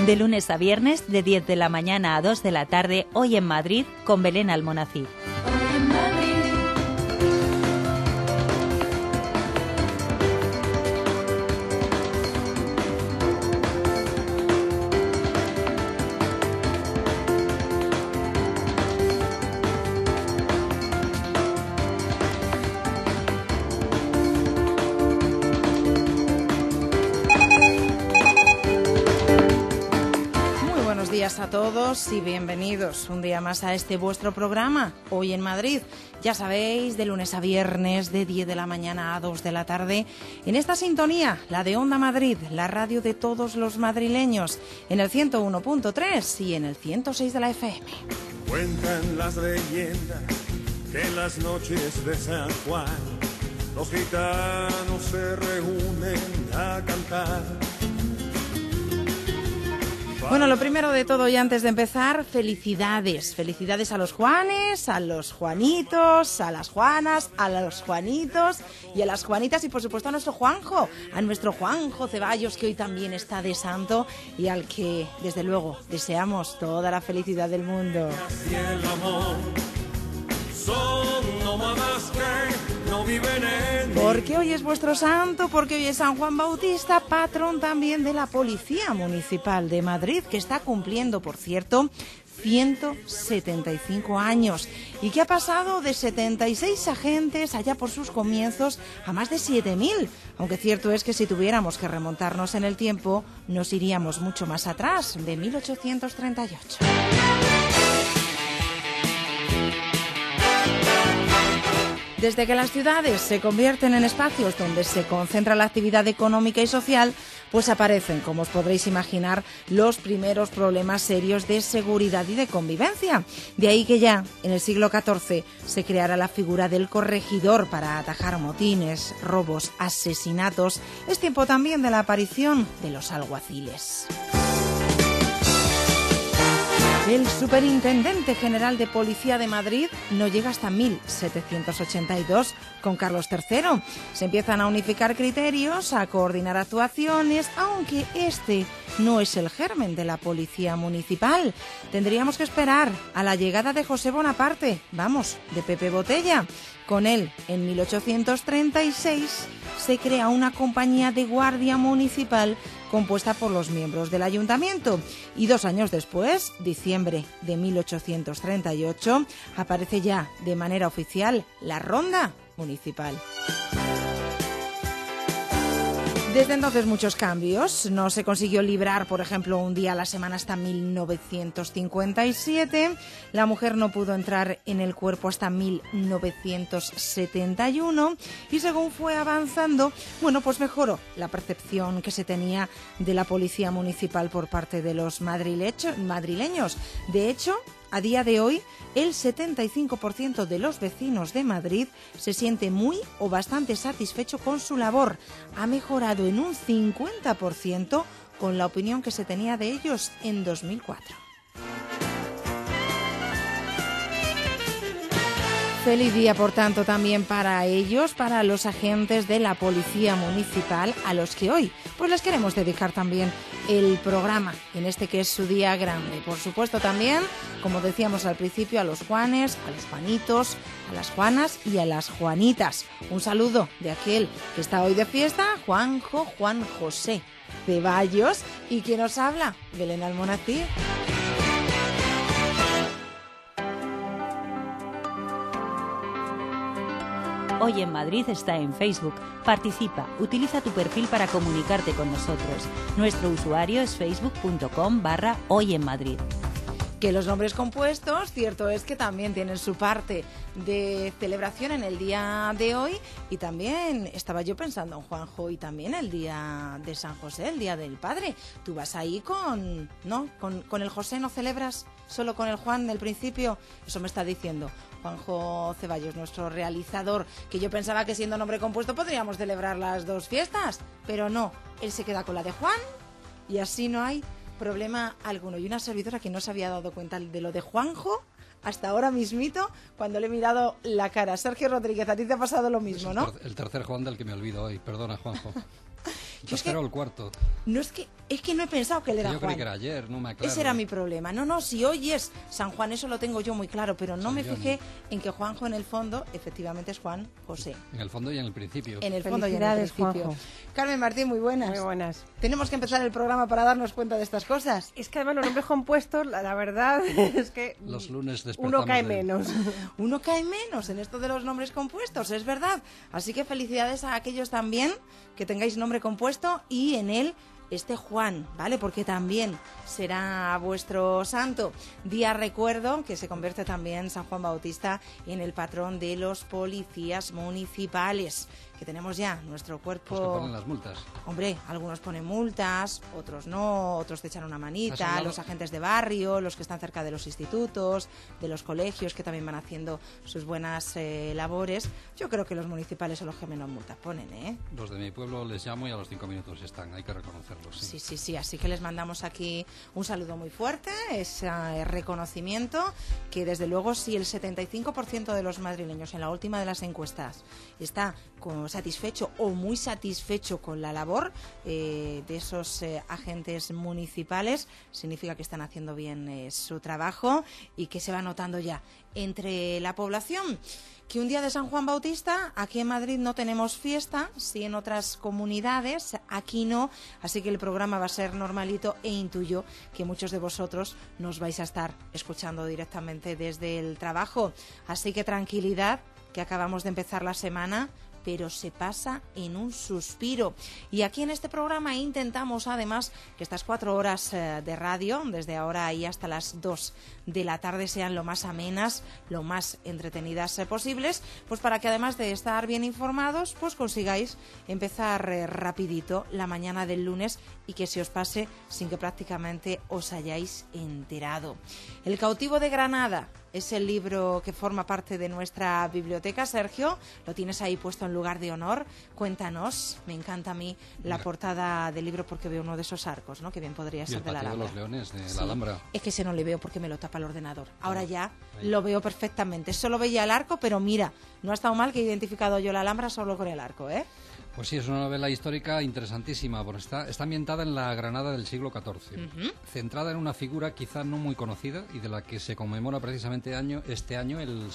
De lunes a viernes, de 10 de la mañana a 2 de la tarde, hoy en Madrid, con Belén Almonacid. A todos y bienvenidos un día más a este vuestro programa, Hoy en Madrid. Ya sabéis, de lunes a viernes, de 10 de la mañana a 2 de la tarde, en esta sintonía, la de Onda Madrid, la radio de todos los madrileños, en el 101.3 y en el 106 de la FM. Cuentan las leyendas que en las noches de San Juan los gitanos se reúnen a cantar. Bueno, lo primero de todo y antes de empezar, felicidades. Felicidades a los Juanes, a los Juanitos, a las Juanas, a los Juanitos y a las Juanitas y por supuesto a nuestro Juanjo Ceballos, que hoy también está de santo y al que desde luego deseamos toda la felicidad del mundo. Y el amor son nómadas que no viven en... Porque hoy es vuestro santo, porque hoy es San Juan Bautista, patrón también de la Policía Municipal de Madrid, que está cumpliendo, por cierto, 175 años y que ha pasado de 76 agentes allá por sus comienzos a más de 7.000, aunque cierto es que si tuviéramos que remontarnos en el tiempo nos iríamos mucho más atrás, de 1838. Desde que las ciudades se convierten en espacios donde se concentra la actividad económica y social, pues aparecen, como os podréis imaginar, los primeros problemas serios de seguridad y de convivencia. De ahí que ya en el siglo XIV se creara la figura del corregidor para atajar motines, robos, asesinatos. Es tiempo también de la aparición de los alguaciles. El Superintendente General de Policía de Madrid no llega hasta 1782 con Carlos III. Se empiezan a unificar criterios, a coordinar actuaciones, aunque este no es el germen de la Policía Municipal. Tendríamos que esperar a la llegada de José Bonaparte, de Pepe Botella. Con él, en 1836, se crea una compañía de guardia municipal compuesta por los miembros del ayuntamiento. Y 2 años después, diciembre de 1838, aparece ya de manera oficial la Ronda Municipal. Desde entonces muchos cambios. No se consiguió librar, por ejemplo, un día a la semana hasta 1957. La mujer no pudo entrar en el cuerpo hasta 1971. Y según fue avanzando, pues mejoró la percepción que se tenía de la policía municipal por parte de los madrileños. De hecho, a día de hoy, el 75% de los vecinos de Madrid se siente muy o bastante satisfecho con su labor. Ha mejorado en un 50% con la opinión que se tenía de ellos en 2004. Feliz día, por tanto, también para ellos, para los agentes de la Policía Municipal, a los que hoy les queremos dedicar también el programa, en este que es su día grande. Por supuesto también, como decíamos al principio, a los Juanes, a los Juanitos, a las Juanas y a las Juanitas. Un saludo de aquel que está hoy de fiesta, Juan José Ceballos. ¿Y quién nos habla? Belén Almonacid. Hoy en Madrid está en Facebook. Participa, utiliza tu perfil para comunicarte con nosotros. Nuestro usuario es facebook.com/hoyenmadrid. Que los nombres compuestos, cierto es que también tienen su parte de celebración en el día de hoy, y también estaba yo pensando en Juanjo y también el día de San José, el día del padre. Tú vas ahí con el José, ¿no celebras solo con el Juan del principio? Eso me está diciendo Juanjo Ceballos, nuestro realizador, que yo pensaba que siendo nombre compuesto podríamos celebrar las dos fiestas, pero no, él se queda con la de Juan y así no hay problema alguno. Y una servidora que no se había dado cuenta de lo de Juanjo hasta ahora mismito, cuando le he mirado la cara. Sergio Rodríguez, a ti te ha pasado lo mismo, ¿no? El tercer Juan del que me olvido hoy. Perdona, Juanjo. Tercero o el cuarto. No es que no he pensado que él era Yo Juan. creí que era ayer, no me aclaro. Ese era mi problema. No, si hoy es San Juan, eso lo tengo yo muy claro, pero no me fijé en que Juanjo en el fondo efectivamente es Juan José. En el fondo y en el principio. En el fondo y en el principio. Juanjo. Carmen Martín, muy buenas. Muy buenas. Tenemos que empezar el programa para darnos cuenta de estas cosas. Es que además los nombres compuestos, la verdad es que Los lunes despertamos uno cae menos. Uno cae menos en esto de los nombres compuestos, es verdad. Así que felicidades a aquellos también que tengáis nombre compuesto y en él este Juan, ¿vale? Porque también será vuestro santo. Día recuerdo que se convierte también San Juan Bautista en el patrón de los policías municipales, que tenemos ya nuestro cuerpo... Los que ponen las multas. Hombre, algunos ponen multas, otros no, otros te echan una manita, los agentes de barrio, los que están cerca de los institutos, de los colegios, que también van haciendo sus buenas labores. Yo creo que los municipales son los que menos multas ponen, ¿eh? Los de mi pueblo les llamo y a los 5 minutos están, hay que reconocerlos. Sí, así que les mandamos aquí un saludo muy fuerte, ese reconocimiento que desde luego si el 75% de los madrileños en la última de las encuestas está satisfecho o muy satisfecho con la labor de esos agentes municipales, significa que están haciendo bien su trabajo y que se va notando ya entre la población. Que un día de San Juan Bautista, aquí en Madrid no tenemos fiesta, sí en otras comunidades, aquí no, así que el programa va a ser normalito e intuyo que muchos de vosotros nos vais a estar escuchando directamente desde el trabajo. Así que tranquilidad, que acabamos de empezar la semana, pero se pasa en un suspiro. Y aquí en este programa intentamos además que estas 4 horas de radio, desde ahora y hasta las 2 de la tarde, sean lo más amenas, lo más entretenidas posibles, pues para que además de estar bien informados, pues consigáis empezar rapidito la mañana del lunes y que se os pase sin que prácticamente os hayáis enterado. El cautivo de Granada es el libro que forma parte de nuestra biblioteca. Sergio, lo tienes ahí puesto en lugar de honor. Cuéntanos, me encanta a mí la portada del libro porque veo uno de esos arcos, ¿no? Que bien podría ser de la Alhambra. De los leones de la Alhambra. Es que ese no le veo porque me lo tapa el ordenador. Ahora ya lo veo perfectamente. Solo veía el arco, pero mira, no ha estado mal que he identificado yo la Alhambra solo con el arco, ¿eh? Pues sí, es una novela histórica interesantísima, porque está ambientada en la Granada del siglo XIV, centrada en una figura quizá no muy conocida y de la que se conmemora precisamente este año el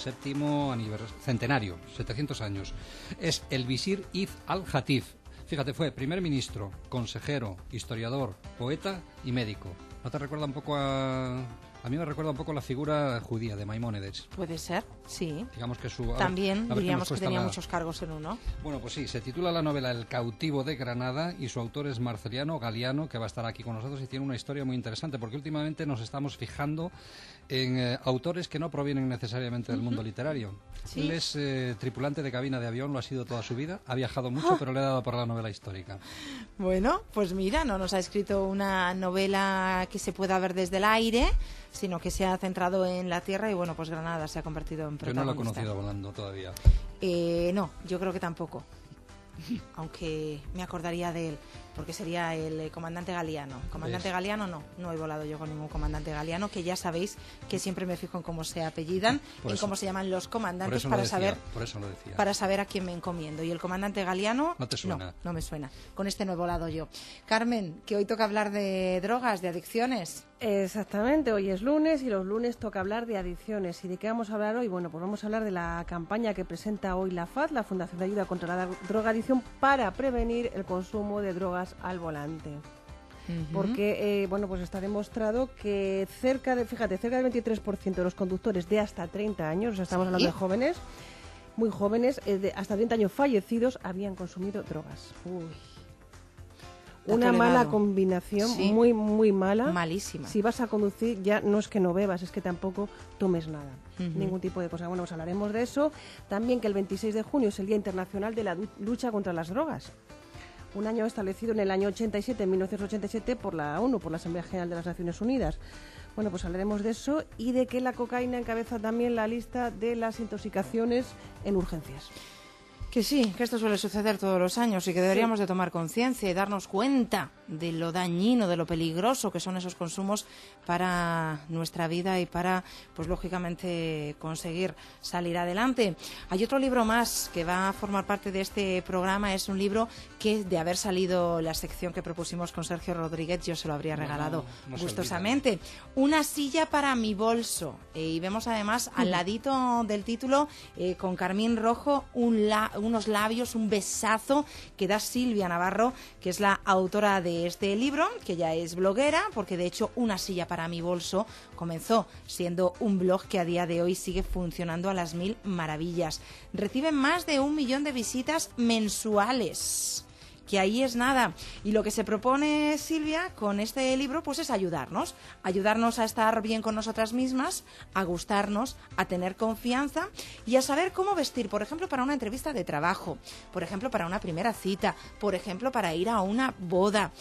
7º centenario, 700 años. Es el visir Ibn al-Hatif. Fíjate, fue primer ministro, consejero, historiador, poeta y médico. ¿No te recuerda un poco a mí me recuerda un poco la figura judía de Maimónides? Puede ser, sí. Digamos que también diríamos que tenía muchos cargos en uno. Bueno, pues sí, se titula la novela El cautivo de Granada y su autor es Marceliano Galiano, que va a estar aquí con nosotros y tiene una historia muy interesante porque últimamente nos estamos fijando en autores que no provienen necesariamente del mundo literario. ¿Sí? Él es tripulante de cabina de avión, lo ha sido toda su vida, ha viajado mucho, pero le ha dado por la novela histórica. Bueno, pues mira, no nos ha escrito una novela que se pueda ver desde el aire, sino que se ha centrado en la tierra y bueno, pues Granada se ha convertido en protagonista. Yo no lo he conocido volando todavía. No, yo creo que tampoco. Aunque me acordaría de él, porque sería el comandante Galiano. Comandante Galiano no he volado yo con ningún comandante Galiano, que ya sabéis que siempre me fijo en cómo se apellidan, en cómo se llaman los comandantes para saber a quién me encomiendo. Y el comandante Galiano no te suena. No me suena. Con este no he volado yo. Carmen, que hoy toca hablar de drogas, de adicciones. Exactamente, hoy es lunes y los lunes toca hablar de adicciones. ¿Y de qué vamos a hablar hoy? Bueno, pues vamos a hablar de la campaña que presenta hoy la FAD, la Fundación de Ayuda contra la Drogadicción, para prevenir el consumo de drogas al volante. Porque, pues está demostrado que cerca del 23% de los conductores de hasta 30 años, o sea, estamos hablando de jóvenes, muy jóvenes, de hasta 30 años fallecidos, habían consumido drogas. Una mala combinación, sí. muy, muy mala. Malísima. Si vas a conducir, ya no es que no bebas, es que tampoco tomes nada. Ningún tipo de cosa. Bueno, pues hablaremos de eso. También que el 26 de junio es el Día Internacional de la Lucha contra las Drogas. Un año establecido en el año 87, en 1987, por la ONU, por la Asamblea General de las Naciones Unidas. Bueno, pues hablaremos de eso y de que la cocaína encabeza también la lista de las intoxicaciones en urgencias. Que sí, que esto suele suceder todos los años y que deberíamos de tomar conciencia y darnos cuenta de lo dañino, de lo peligroso que son esos consumos para nuestra vida y para, pues lógicamente, conseguir salir adelante. Hay otro libro más que va a formar parte de este programa, es un libro que, de haber salido la sección que propusimos con Sergio Rodríguez, yo se lo habría regalado gustosamente. Una silla para mi bolso. Y vemos además al ladito del título, con carmín rojo, unos labios, un besazo que da Silvia Navarro, que es la autora de este libro, que ya es bloguera, porque de hecho Una silla para mi bolso comenzó siendo un blog que a día de hoy sigue funcionando a las mil maravillas. Recibe más de 1 millón de visitas mensuales, que ahí es nada. Y lo que se propone Silvia con este libro pues es ayudarnos a estar bien con nosotras mismas, a gustarnos, a tener confianza y a saber cómo vestir, por ejemplo, para una entrevista de trabajo, por ejemplo, para una primera cita, por ejemplo, para ir a una boda.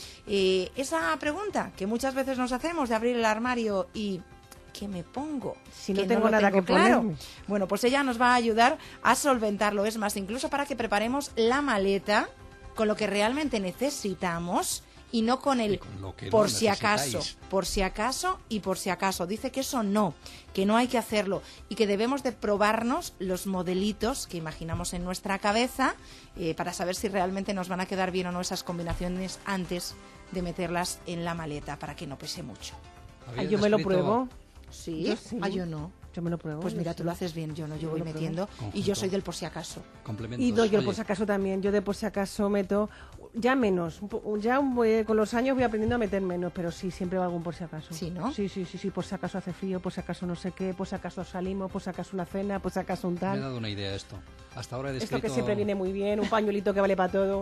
Esa pregunta que muchas veces nos hacemos de abrir el armario y ¿qué me pongo? Si no tengo nada que claro. ponerme. Bueno, pues ella nos va a ayudar a solventarlo. Es más, incluso para que preparemos la maleta con lo que realmente necesitamos y no con el por si acaso, por si acaso y por si acaso. Dice que eso no, que no hay que hacerlo y que debemos de probarnos los modelitos que imaginamos en nuestra cabeza para saber si realmente nos van a quedar bien o no esas combinaciones antes de meterlas en la maleta para que no pese mucho. Yo me lo pruebo. ¿Sí? Yo sí. Yo no. Yo me lo pruebo. Pues mira, tú lo haces bien, yo no, yo voy metiendo y yo soy del por si acaso. Complementos. Y no, yo por si acaso también, yo de por si acaso meto ya menos, ya con los años voy aprendiendo a meter menos, pero sí, siempre va algún por si acaso. Sí, ¿no? Sí, por si acaso hace frío, por si acaso no sé qué, por si acaso salimos, por si acaso una cena, por si acaso un tal. Me ha dado una idea esto. Hasta ahora he descrito... Esto que siempre viene muy bien, un pañuelito que vale para todo.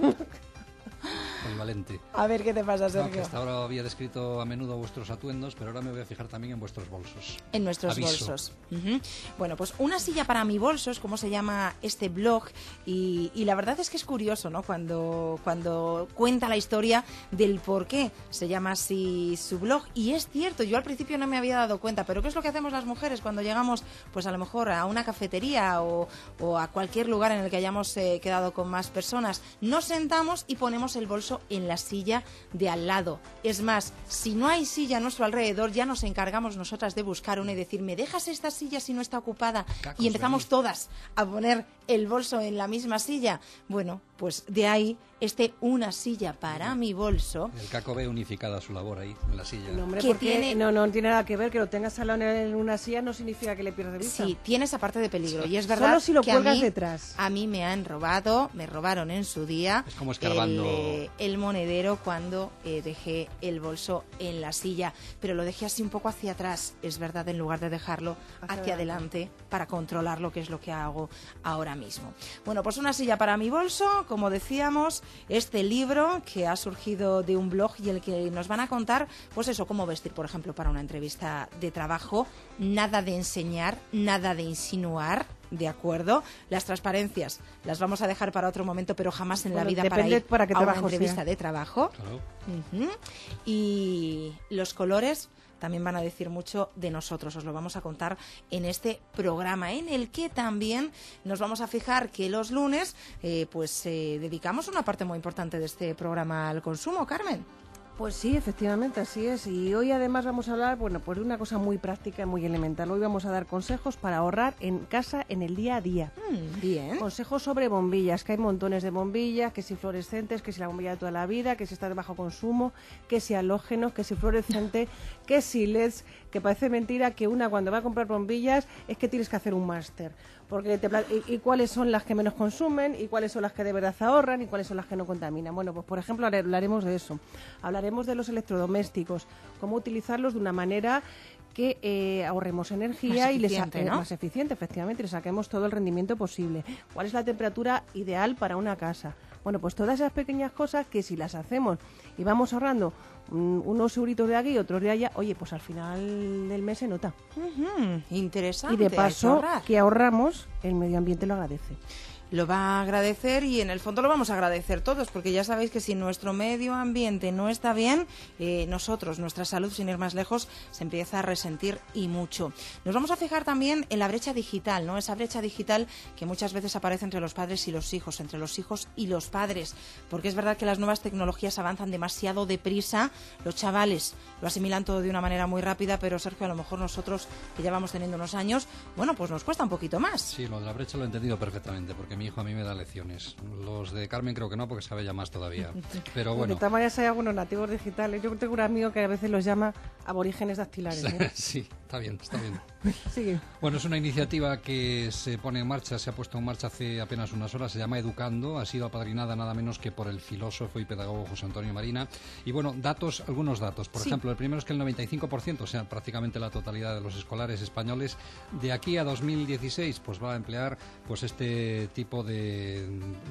Polivalente. A ver qué te pasa, Sergio. No, que hasta ahora había descrito a menudo vuestros atuendos, pero ahora me voy a fijar también en vuestros bolsos. En nuestros bolsos. Bueno, pues Una silla para mi bolso es como se llama este blog y la verdad es que es curioso, ¿no? Cuando cuenta la historia del por qué se llama así su blog. Y es cierto, yo al principio no me había dado cuenta, pero ¿qué es lo que hacemos las mujeres cuando llegamos, pues a lo mejor a una cafetería o a cualquier lugar en el que hayamos quedado con más personas? Nos sentamos y ponemos el bolso en la silla de al lado. Es más, si no hay silla a nuestro alrededor, ya nos encargamos nosotras de buscar una y decir, ¿me dejas esta silla si no está ocupada? Y empezamos todas a poner el bolso en la misma silla. Bueno, pues de ahí Una silla para mi bolso. El Caco ve unificada su labor ahí, en la silla. No, hombre, porque no tiene nada que ver, que lo tengas al lado en una silla no significa que le pierdas de vista. Sí, tiene esa parte de peligro. Y es verdad solo si lo que cuelgas detrás. A mí me robaron en su día es como escarbando el monedero cuando dejé el bolso en la silla. Pero lo dejé así un poco hacia atrás, es verdad, en lugar de dejarlo hacia adelante para controlarlo, que es lo que hago ahora mismo. Bueno, pues Una silla para mi bolso, como decíamos, este libro que ha surgido de un blog y el que nos van a contar, pues eso, cómo vestir, por ejemplo, para una entrevista de trabajo. Nada de enseñar, nada de insinuar, ¿de acuerdo? Las transparencias las vamos a dejar para otro momento, pero jamás en la vida para ir a una entrevista de trabajo. Claro. Y los colores también van a decir mucho de nosotros. Os lo vamos a contar en este programa, en el que también nos vamos a fijar que los lunes dedicamos una parte muy importante de este programa al consumo, Carmen. Pues sí, efectivamente, así es. Y hoy además vamos a hablar, pues de una cosa muy práctica y muy elemental. Hoy vamos a dar consejos para ahorrar en casa en el día a día. Bien. Consejos sobre bombillas, que hay montones de bombillas, que si fluorescentes, que si la bombilla de toda la vida, que si está de bajo consumo, que si halógenos, que si fluorescente, que si LEDs, que parece mentira que una cuando va a comprar bombillas es que tienes que hacer un máster. Porque y cuáles son las que menos consumen, y cuáles son las que de verdad ahorran, y cuáles son las que no contaminan. Bueno, pues por ejemplo hablaremos de eso. Hablaremos de los electrodomésticos, cómo utilizarlos de una manera que ahorremos energía más eficiente, efectivamente, y le saquemos todo el rendimiento posible. ¿Cuál es la temperatura ideal para una casa? Bueno, pues todas esas pequeñas cosas que si las hacemos y vamos ahorrando unos euritos de aquí y otros de allá, oye, pues al final del mes se nota. Interesante. Y de paso, que ahorramos, el medio ambiente lo agradece. lo va a agradecer y en el fondo lo vamos a agradecer todos, porque ya sabéis que si nuestro medio ambiente no está bien, nosotros, nuestra salud, sin ir más lejos, se empieza a resentir y mucho. Nos vamos a fijar también en la brecha digital, ¿no? Esa brecha digital que muchas veces aparece entre los padres y los hijos, entre los hijos y los padres, porque es verdad que las nuevas tecnologías avanzan demasiado deprisa, los chavales lo asimilan todo de una manera muy rápida, pero Sergio, a lo mejor nosotros, que ya vamos teniendo unos años, bueno, pues nos cuesta un poquito más. Sí, lo de la brecha lo he entendido perfectamente, porque mi hijo a mí me da lecciones. Los de Carmen creo que no, porque sabe ya más todavía. Pero bueno. De todas maneras hay algunos nativos digitales. Yo tengo un amigo que a veces los llama aborígenes dactilares. Sí, está bien. Sigue. Bueno, es una iniciativa que se pone en marcha, se ha puesto en marcha hace apenas unas horas, se llama Educando, ha sido apadrinada nada menos que por el filósofo y pedagogo José Antonio Marina. Y bueno, algunos datos. Por ejemplo, el primero es que el 95%, o sea, prácticamente la totalidad de los escolares españoles, de aquí a 2016, pues va a emplear pues este tipo de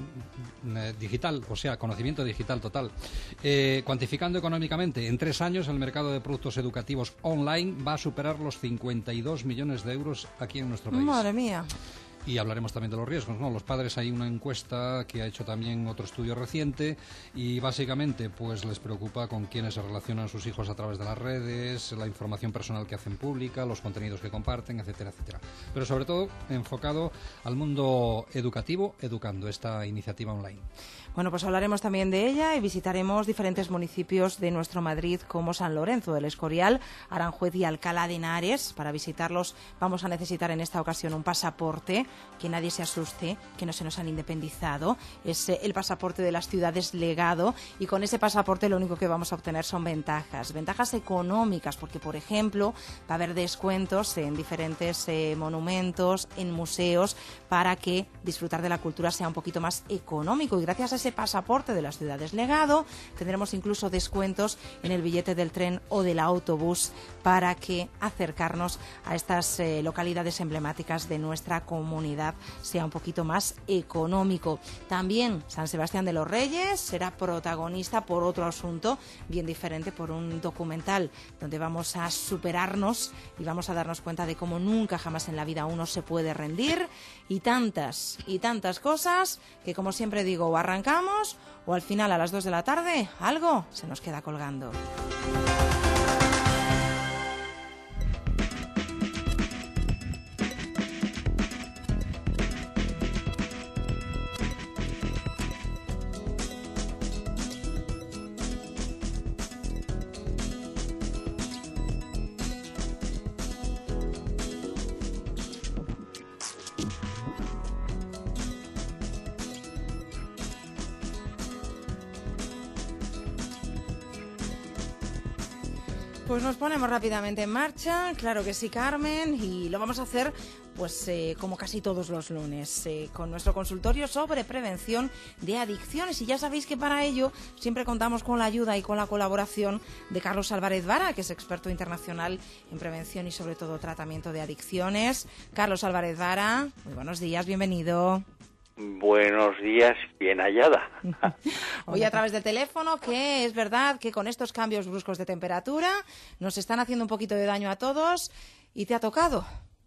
digital, o sea, conocimiento digital total. Cuantificando económicamente, en 3 años el mercado de productos educativos online va a superar los 52 millones de euros aquí en nuestro país. Madre mía. Y hablaremos también de los riesgos, ¿no? Los padres, hay una encuesta que ha hecho también otro estudio reciente y básicamente pues les preocupa con quiénes se relacionan sus hijos a través de las redes, la información personal que hacen pública, los contenidos que comparten, etcétera, etcétera. Pero sobre todo enfocado al mundo educativo, Educando, esta iniciativa online. Bueno, pues hablaremos también de ella y visitaremos diferentes municipios de nuestro Madrid como San Lorenzo del Escorial, Aranjuez y Alcalá de Henares. Para visitarlos vamos a necesitar en esta ocasión un pasaporte, que nadie se asuste, que no se nos han independizado. Es el pasaporte de las ciudades legado y con ese pasaporte lo único que vamos a obtener son ventajas económicas, porque por ejemplo va a haber descuentos en diferentes monumentos, en museos, para que disfrutar de la cultura sea un poquito más económico y gracias a ese pasaporte de las ciudades legado tendremos incluso descuentos en el billete del tren o del autobús para que acercarnos a estas localidades emblemáticas de nuestra comunidad sea un poquito más económico. También San Sebastián de los Reyes será protagonista por otro asunto bien diferente, por un documental donde vamos a superarnos y vamos a darnos cuenta de cómo nunca jamás en la vida uno se puede rendir y tantas cosas que, como siempre digo, o arrancamos o al final a las 2 de la tarde algo se nos queda colgando. Pues nos ponemos rápidamente en marcha, claro que sí, Carmen, y lo vamos a hacer pues como casi todos los lunes, con nuestro consultorio sobre prevención de adicciones. Y ya sabéis que para ello siempre contamos con la ayuda y con la colaboración de Carlos Álvarez Vara, que es experto internacional en prevención y sobre todo tratamiento de adicciones. Carlos Álvarez Vara, muy buenos días, bienvenido. Buenos días, bien hallada. Hoy a través del teléfono, que es verdad que con estos cambios bruscos de temperatura nos están haciendo un poquito de daño a todos y te ha tocado.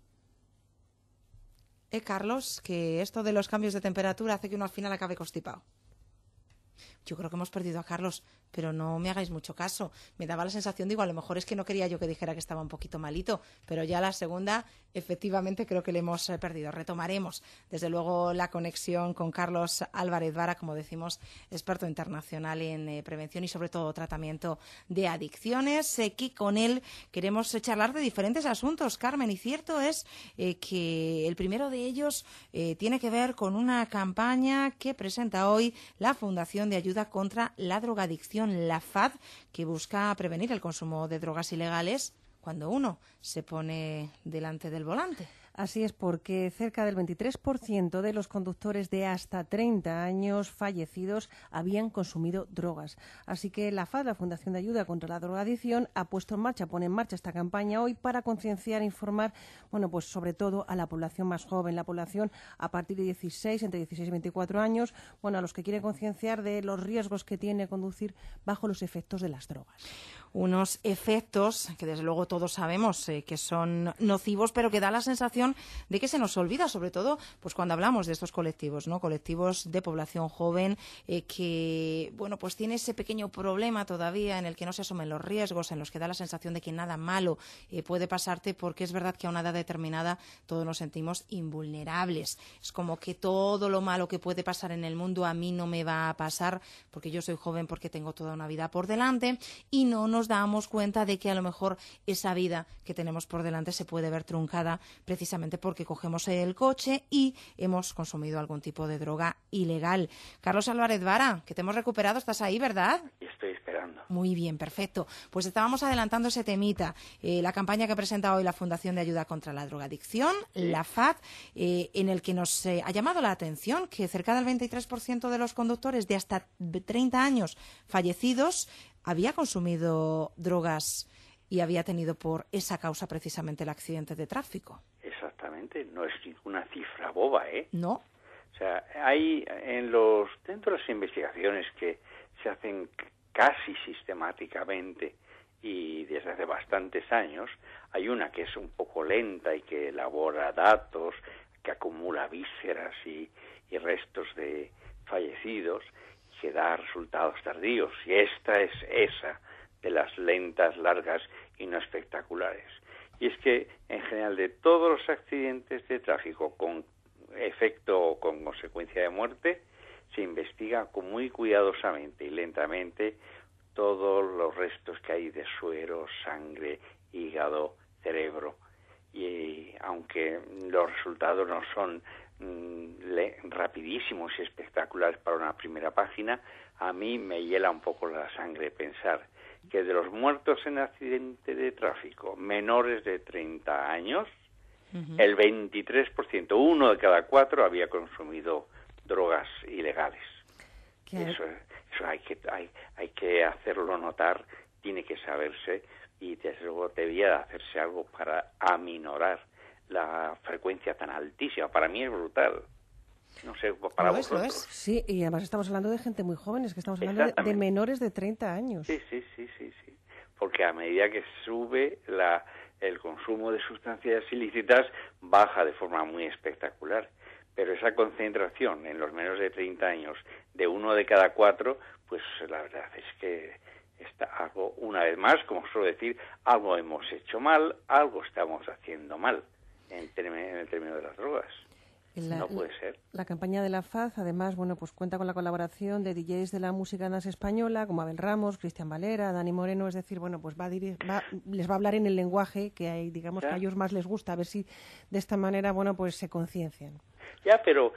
Carlos, que esto de los cambios de temperatura hace que uno al final acabe constipado. Yo creo que hemos perdido a Carlos, pero no me hagáis mucho caso. Me daba la sensación, digo, a lo mejor es que no quería yo que dijera que estaba un poquito malito, pero ya la segunda, efectivamente, creo que le hemos perdido. Retomaremos, desde luego, la conexión con Carlos Álvarez Vara, como decimos, experto internacional en prevención y, sobre todo, tratamiento de adicciones, que con él queremos charlar de diferentes asuntos, Carmen, y cierto es que el primero de ellos tiene que ver con una campaña que presenta hoy la Fundación de Ayuda contra la Drogadicción, la FAD, que busca prevenir el consumo de drogas ilegales cuando uno se pone delante del volante. Así es, porque cerca del 23% de los conductores de hasta 30 años fallecidos habían consumido drogas. Así que la FAD, la Fundación de Ayuda contra la Drogadicción, pone en marcha esta campaña hoy para concienciar e informar, bueno, pues sobre todo a la población más joven, la población a partir de entre 16 y 24 años, bueno, a los que quieren concienciar de los riesgos que tiene conducir bajo los efectos de las drogas. Unos efectos que desde luego todos sabemos que son nocivos, pero que da la sensación sensación de que se nos olvida, sobre todo pues cuando hablamos de estos colectivos, ¿no? Colectivos de población joven que, bueno, pues tiene ese pequeño problema todavía en el que no se asumen los riesgos, en los que da la sensación de que nada malo puede pasarte, porque es verdad que a una edad determinada todos nos sentimos invulnerables. Es como que todo lo malo que puede pasar en el mundo a mí no me va a pasar porque yo soy joven, porque tengo toda una vida por delante, y no nos damos cuenta de que a lo mejor esa vida que tenemos por delante se puede ver truncada precisamente porque cogemos el coche y hemos consumido algún tipo de droga ilegal. Carlos Álvarez Vara, que te hemos recuperado, estás ahí, ¿verdad? Y estoy esperando. Muy bien, perfecto. Pues estábamos adelantando ese temita, la campaña que presenta hoy la Fundación de Ayuda contra la Drogadicción, la FAD, en el que nos ha llamado la atención que cerca del 23% de los conductores de hasta 30 años fallecidos había consumido drogas y había tenido por esa causa precisamente el accidente de tráfico. Exactamente, no es ninguna cifra boba, ¿eh? No. O sea, hay dentro de las investigaciones que se hacen casi sistemáticamente y desde hace bastantes años, hay una que es un poco lenta y que elabora datos, que acumula vísceras y restos de fallecidos, que da resultados tardíos, y esta es esa de las lentas, largas y no espectaculares. Y es que, en general, de todos los accidentes de tráfico con efecto o con consecuencia de muerte, se investiga muy cuidadosamente y lentamente todos los restos que hay de suero, sangre, hígado, cerebro. Y aunque los resultados no son rapidísimos y espectaculares para una primera página, a mí me hiela un poco la sangre pensar que de los muertos en accidente de tráfico menores de 30 años, el 23%, 1 de cada 4, había consumido drogas ilegales. Eso hay que hacerlo notar, tiene que saberse, y desde luego debía hacerse algo para aminorar la frecuencia tan altísima. Para mí es brutal. No sé, para vosotros. Lo es. Sí, y además estamos hablando de gente muy joven, es que estamos hablando de menores de 30 años. Sí. Porque a medida que sube el consumo de sustancias ilícitas, baja de forma muy espectacular. Pero esa concentración en los menores de 30 años de 1 de cada 4, pues la verdad es que está algo, una vez más, como suelo decir, algo hemos hecho mal, algo estamos haciendo mal en el término de las drogas. No puede ser. La campaña de la FAD, además, bueno, pues cuenta con la colaboración de DJs de la música dance española, como Abel Ramos, Cristian Valera, Dani Moreno, es decir, bueno, pues les va a hablar en el lenguaje que hay, digamos, que a ellos más les gusta, a ver si de esta manera, bueno, pues se conciencian. Ya, pero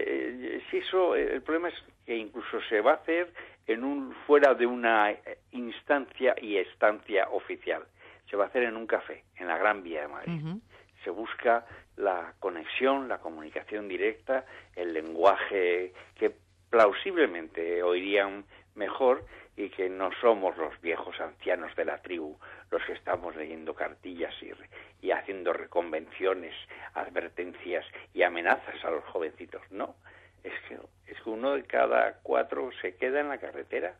si eso, el problema es que incluso se va a hacer fuera de una instancia y estancia oficial. Se va a hacer en un café, en la Gran Vía de Madrid. Uh-huh. Se busca la conexión, la comunicación directa, el lenguaje que plausiblemente oirían mejor, y que no somos los viejos ancianos de la tribu los que estamos leyendo cartillas y haciendo reconvenciones, advertencias y amenazas a los jovencitos. No, es que 1 de cada 4 se queda en la carretera.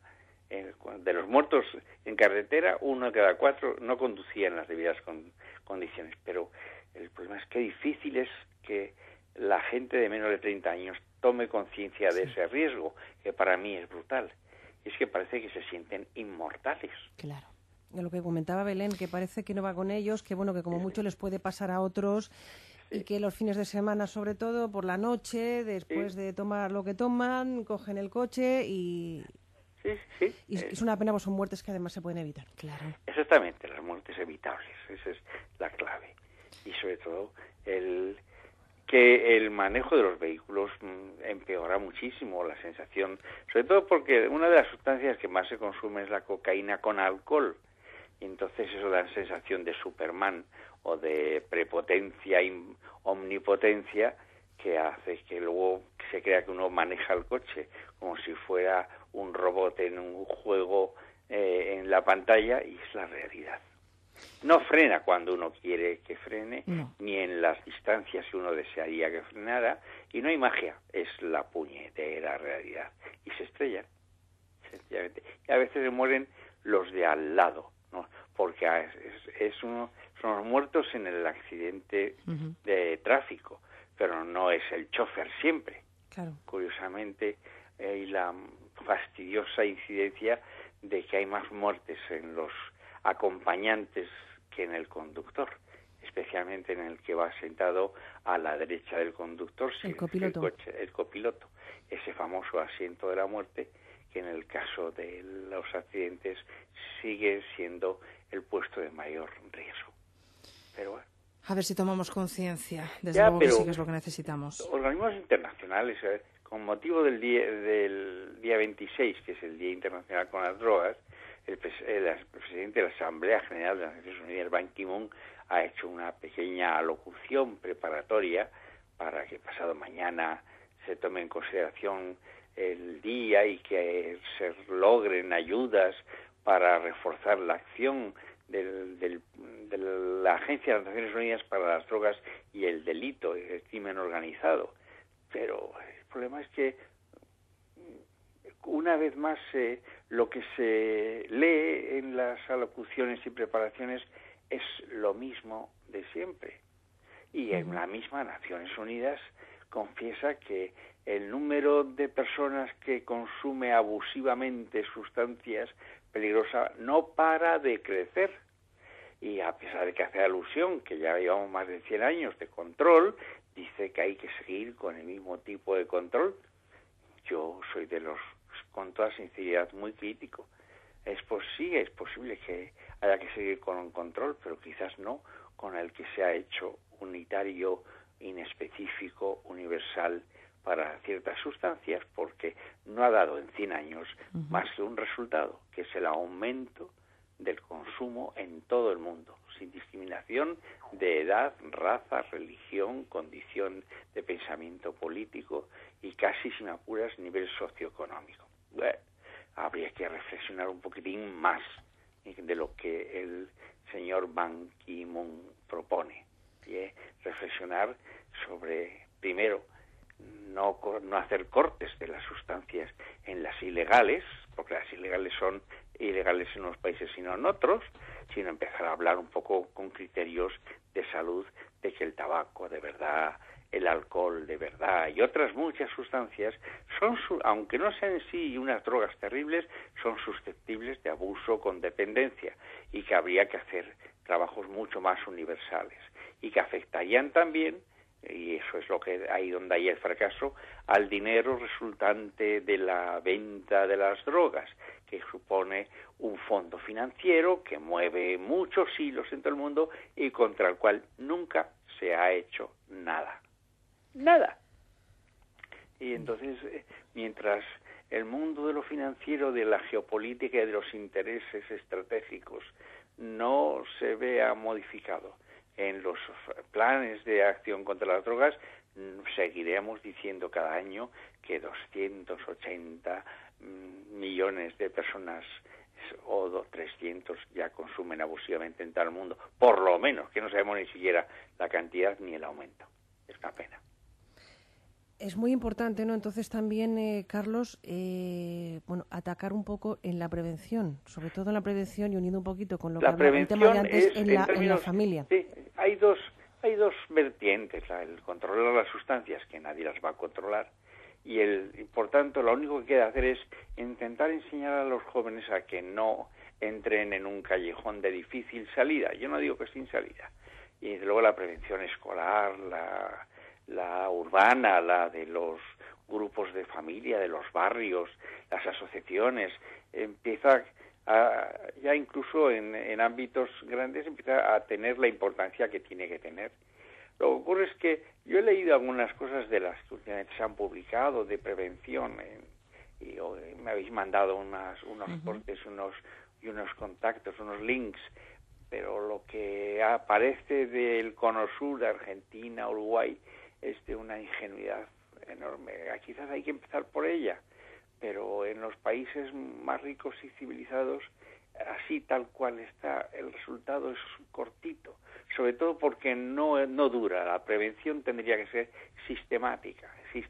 De los muertos en carretera, 1 de cada 4 no conducía en las debidas condiciones. Pero el problema es que difícil es que la gente de menos de 30 años tome conciencia de ese riesgo, que para mí es brutal. Es que parece que se sienten inmortales. Claro. Lo que comentaba Belén, que parece que no va con ellos, que bueno, que como mucho les puede pasar a otros, y que los fines de semana, sobre todo por la noche, después de tomar lo que toman, cogen el coche y... Sí. Y es una pena, pues son muertes que además se pueden evitar. Claro. Exactamente, las muertes evitables, esa es la clave. Y sobre todo que el manejo de los vehículos empeora muchísimo la sensación, sobre todo porque una de las sustancias que más se consume es la cocaína con alcohol, y entonces eso da la sensación de Superman o de prepotencia, omnipotencia, que hace que luego se crea que uno maneja el coche como si fuera un robot en un juego en la pantalla, y es la realidad. No frena cuando uno quiere que frene, ni en las distancias que uno desearía que frenara, y no hay magia, es la puñetera realidad. Y se estrellan, sencillamente. Y a veces se mueren los de al lado, ¿no? Porque son los muertos en el accidente de tráfico, pero no es el chofer siempre. Claro. Curiosamente, hay la fastidiosa incidencia de que hay más muertes en los acompañantes que en el conductor, especialmente en el que va sentado a la derecha del conductor, el copiloto. El copiloto, ese famoso asiento de la muerte, que en el caso de los accidentes sigue siendo el puesto de mayor riesgo. Pero bueno. A ver si tomamos conciencia, desde luego que sí que es lo que necesitamos. Organismos internacionales, con motivo del día 26, que es el Día Internacional con las Drogas, el presidente de la Asamblea General de las Naciones Unidas, Ban Ki-moon, ha hecho una pequeña alocución preparatoria para que pasado mañana se tome en consideración el día y que se logren ayudas para reforzar la acción de la Agencia de las Naciones Unidas para las Drogas y el Delito, el crimen organizado. Pero el problema es que una vez más lo que se lee en las alocuciones y preparaciones es lo mismo de siempre. Y en la misma Naciones Unidas confiesa que el número de personas que consume abusivamente sustancias peligrosas no para de crecer. Y a pesar de que hace alusión que ya llevamos más de 100 años de control, dice que hay que seguir con el mismo tipo de control. Yo soy de los, con toda sinceridad, muy crítico. Es posible que haya que seguir con un control, pero quizás no con el que se ha hecho unitario, inespecífico, universal para ciertas sustancias, porque no ha dado en 100 años más que un resultado, que es el aumento del consumo en todo el mundo, sin discriminación de edad, raza, religión, condición de pensamiento político y casi sin apuras nivel socioeconómico. Bueno, habría que reflexionar un poquitín más de lo que el señor Ban Ki-moon propone. Reflexionar sobre, primero, no hacer cortes de las sustancias en las ilegales, porque las ilegales son ilegales en unos países y no en otros, sino empezar a hablar un poco con criterios de salud, de que el tabaco de verdad, el alcohol de verdad y otras muchas sustancias aunque no sean en sí unas drogas terribles, son susceptibles de abuso con dependencia, y que habría que hacer trabajos mucho más universales y que afectarían también, y eso es lo que ahí donde hay el fracaso, al dinero resultante de la venta de las drogas, que supone un fondo financiero que mueve muchos hilos en todo el mundo y contra el cual nunca se ha hecho nada. Nada. Y entonces, mientras el mundo de lo financiero, de la geopolítica y de los intereses estratégicos no se vea modificado en los planes de acción contra las drogas, seguiremos diciendo cada año que 280 millones de personas o 300 ya consumen abusivamente en todo el mundo, por lo menos, que no sabemos ni siquiera la cantidad ni el aumento. Es una pena. Es muy importante, ¿no? Entonces también, Carlos, atacar un poco en la prevención, sobre todo en la prevención y uniendo un poquito con lo que hablaba el tema de antes en la familia. Sí, hay dos vertientes, el controlar las sustancias, que nadie las va a controlar, y por tanto lo único que queda hacer es intentar enseñar a los jóvenes a que no entren en un callejón de difícil salida. Yo no digo que sin salida. Y desde luego la prevención escolar, la urbana, la de los grupos de familia, de los barrios, las asociaciones, empieza ya incluso en ámbitos grandes empieza a tener la importancia que tiene que tener. Lo que ocurre es que yo he leído algunas cosas de las que últimamente se han publicado de prevención y me habéis mandado unos cortes, unos contactos, unos links, pero lo que aparece del Cono Sur, de Argentina, Uruguay, es de una ingenuidad enorme. Quizás hay que empezar por ella, pero en los países más ricos y civilizados, así tal cual está, el resultado es cortito, sobre todo porque no dura. La prevención tendría que ser sistemática.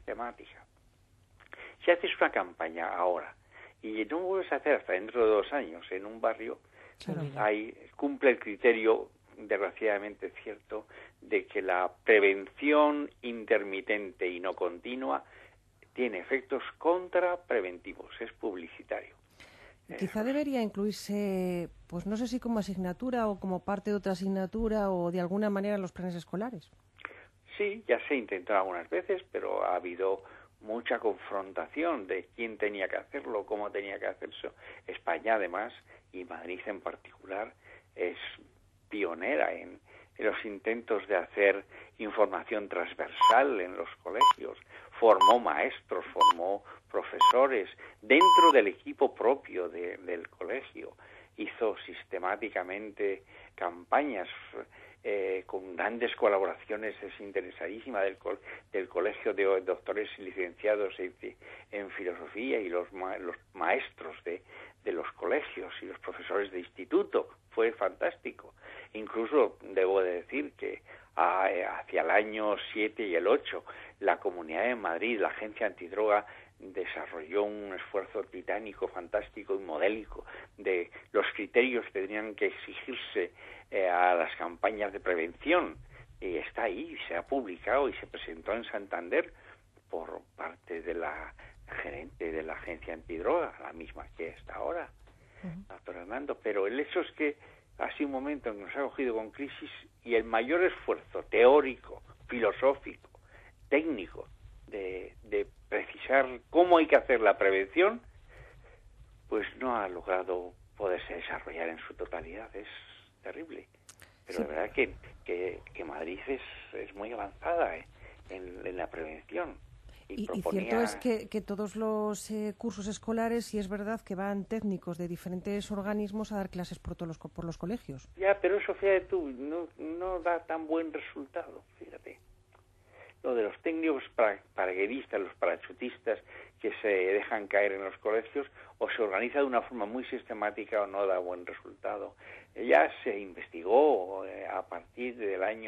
Si haces una campaña ahora y no vuelves a hacer hasta dentro de 2 años en un barrio, cumple el criterio desgraciadamente cierto de que la prevención intermitente y no continua tiene efectos contrapreventivos, es publicitario. Quizá debería incluirse, pues no sé si como asignatura o como parte de otra asignatura o de alguna manera en los planes escolares. Sí, ya se intentó algunas veces, pero ha habido mucha confrontación de quién tenía que hacerlo, cómo tenía que hacerlo. España, además, y Madrid en particular, es pionera en los intentos de hacer información transversal en los colegios. Formó maestros, formó profesores dentro del equipo propio del colegio. Hizo sistemáticamente campañas con grandes colaboraciones desinteresadísimas del colegio de doctores y licenciados en filosofía y los maestros de los colegios y los profesores de instituto. Fue fantástico. Incluso debo de decir que hacia el año 7 y el 8, la Comunidad de Madrid, la Agencia Antidroga, desarrolló un esfuerzo titánico, fantástico y modélico de los criterios que tenían que exigirse a las campañas de prevención. Y está ahí, se ha publicado y se presentó en Santander por parte de la gerente de la Agencia Antidroga, la misma que está ahora, doctor Hernando. Pero el hecho es que ha sido un momento en que nos ha cogido con crisis y el mayor esfuerzo teórico, filosófico, técnico de precisar cómo hay que hacer la prevención, pues no ha logrado poderse desarrollar en su totalidad. Es terrible. Pero sí, de verdad que Madrid es muy avanzada en la prevención. Y cierto es que todos los cursos escolares, sí es verdad que van técnicos de diferentes organismos a dar clases por los colegios. Ya, pero eso, fíjate tú, no da tan buen resultado, fíjate. Lo de los técnicos paracaidistas, los parachutistas que se dejan caer en los colegios, o se organiza de una forma muy sistemática o no da buen resultado. Ya se investigó a partir del año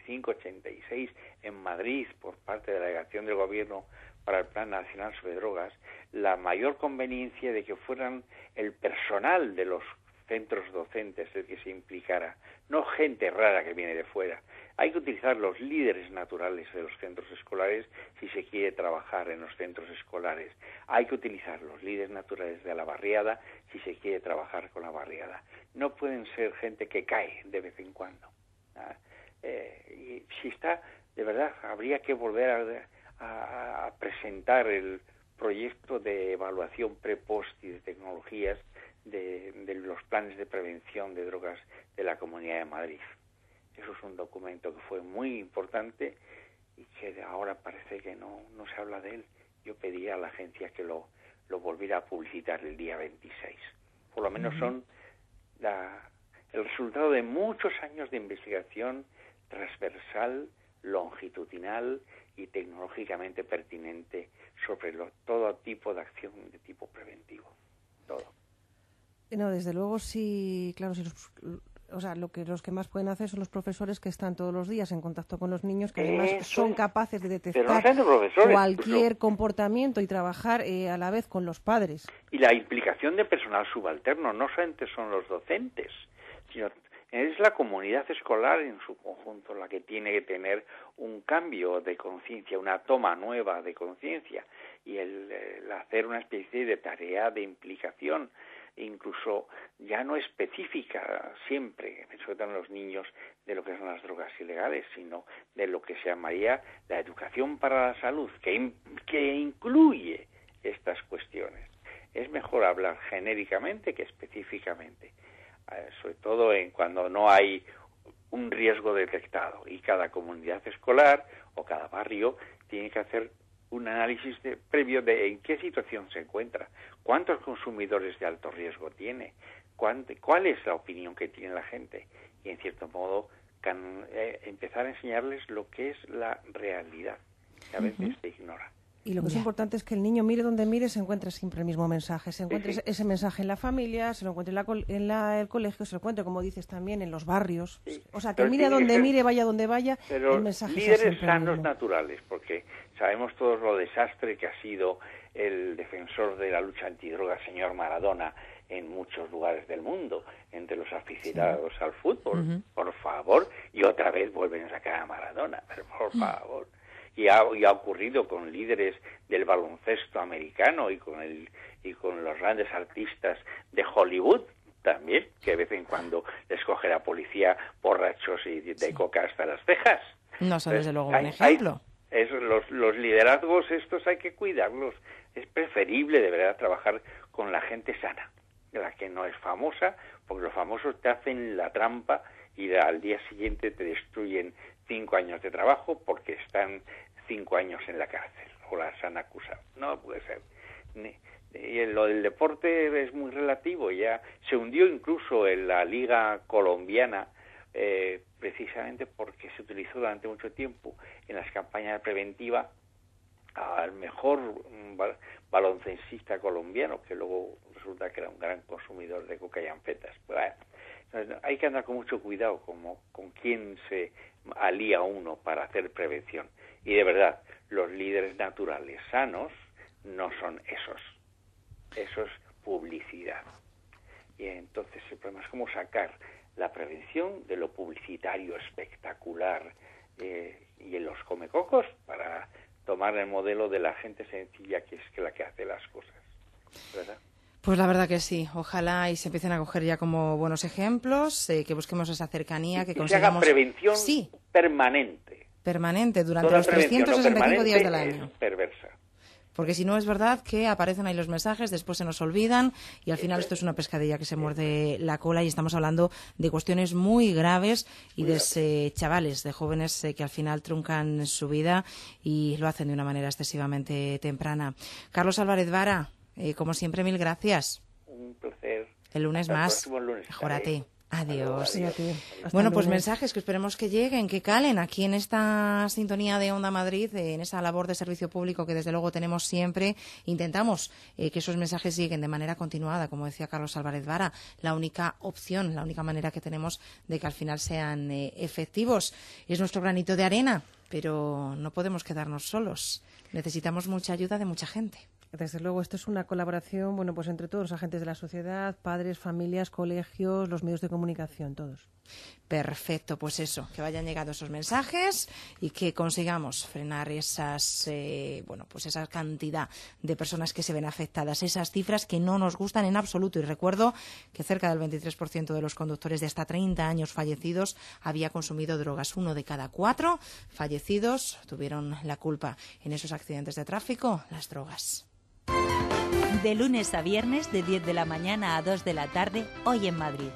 85-86 en Madrid por parte de la delegación del Gobierno para el Plan Nacional sobre Drogas la mayor conveniencia de que fueran el personal de los centros docentes el que se implicara, no gente rara que viene de fuera. Hay que utilizar los líderes naturales de los centros escolares si se quiere trabajar en los centros escolares. Hay que utilizar los líderes naturales de la barriada si se quiere trabajar con la barriada. No pueden ser gente que cae de vez en cuando. Y si está, de verdad, habría que volver a presentar el proyecto de evaluación pre-post y de tecnologías de los planes de prevención de drogas de la Comunidad de Madrid. Eso es un documento que fue muy importante y que ahora parece que no se habla de él. Yo pedí a la agencia que lo volviera a publicitar el día 26. Por lo menos son el resultado de muchos años de investigación transversal, longitudinal y tecnológicamente pertinente sobre todo tipo de acción de tipo preventivo. Todo. No, desde luego sí, claro, si los que más pueden hacer son los profesores que están todos los días en contacto con los niños, que además son capaces de detectar cualquier comportamiento y trabajar a la vez con los padres. Y la implicación de personal subalterno no solamente son los docentes, sino es la comunidad escolar en su conjunto la que tiene que tener un cambio de conciencia, una toma nueva de conciencia y el hacer una especie de tarea de implicación, incluso ya no específica siempre, sobre todo en los niños, de lo que son las drogas ilegales, sino de lo que se llamaría la educación para la salud, que incluye estas cuestiones. Es mejor hablar genéricamente que específicamente, sobre todo cuando no hay un riesgo detectado, y cada comunidad escolar o cada barrio tiene que hacer un análisis previo de en qué situación se encuentra, cuántos consumidores de alto riesgo tiene, cuál es la opinión que tiene la gente, y en cierto modo empezar a enseñarles lo que es la realidad, que a veces se ignora. Y lo que es importante es que el niño mire donde mire, se encuentre siempre el mismo mensaje. Se encuentre ese mensaje en la familia, se lo encuentre en el colegio, se lo encuentre, como dices, también en los barrios. Sí. O sea, que pero mire donde mire, vaya donde vaya, pero el mensaje líderes sanos naturales, porque sabemos todos lo desastre que ha sido el defensor de la lucha antidroga, señor Maradona, en muchos lugares del mundo, entre los aficionados al fútbol, por favor, y otra vez vuelven a sacar a Maradona, pero por favor. Y ha ocurrido con líderes del baloncesto americano y con los grandes artistas de Hollywood también, que de vez en cuando les coge la policía borrachos y de coca hasta las cejas. No son desde luego un ejemplo. Los liderazgos estos hay que cuidarlos. Es preferible de verdad trabajar con la gente sana, la que no es famosa, porque los famosos te hacen la trampa y al día siguiente te destruyen 5 años de trabajo porque están 5 años en la cárcel o las han acusado. No puede ser. Y lo del deporte es muy relativo. Ya se hundió incluso en la liga colombiana, precisamente porque se utilizó durante mucho tiempo en las campañas preventivas al mejor baloncestista colombiano, que luego resulta que era un gran consumidor de coca y anfetas. Bueno, hay que andar con mucho cuidado con quién se alía uno para hacer prevención. Y de verdad, los líderes naturales sanos no son esos. Eso es publicidad. Y entonces el problema es cómo sacar la prevención de lo publicitario espectacular y en los comecocos para tomar el modelo de la gente sencilla, que es la que hace las cosas, ¿verdad? Pues la verdad que sí. Ojalá y se empiecen a coger ya como buenos ejemplos, que busquemos esa cercanía, que consigamos... se haga prevención permanente durante los 365 días del año. Es perversa. Porque si no, es verdad que aparecen ahí los mensajes, después se nos olvidan y al final esto es una pescadilla que se muerde la cola, y estamos hablando de cuestiones muy graves y de chavales, de jóvenes que al final truncan su vida y lo hacen de una manera excesivamente temprana. Carlos Álvarez Vara, como siempre, mil gracias. Un placer. El lunes más. Mejórate. Adiós. Bueno, pues mensajes que esperemos que lleguen, que calen aquí en esta sintonía de Onda Madrid, en esa labor de servicio público que desde luego tenemos siempre. Intentamos que esos mensajes lleguen de manera continuada, como decía Carlos Álvarez Vara, la única opción, la única manera que tenemos de que al final sean efectivos. Es nuestro granito de arena, pero no podemos quedarnos solos. Necesitamos mucha ayuda de mucha gente. Desde luego, esto es una colaboración, bueno, pues entre todos los agentes de la sociedad, padres, familias, colegios, los medios de comunicación, todos. Perfecto, pues eso, que vayan llegando esos mensajes y que consigamos frenar esa cantidad de personas que se ven afectadas, esas cifras que no nos gustan en absoluto. Y recuerdo que cerca del 23% de los conductores de hasta 30 años fallecidos había consumido drogas. 1 de cada 4 fallecidos tuvieron la culpa en esos accidentes de tráfico, las drogas. De lunes a viernes, de 10 de la mañana a 2 de la tarde, Hoy en Madrid.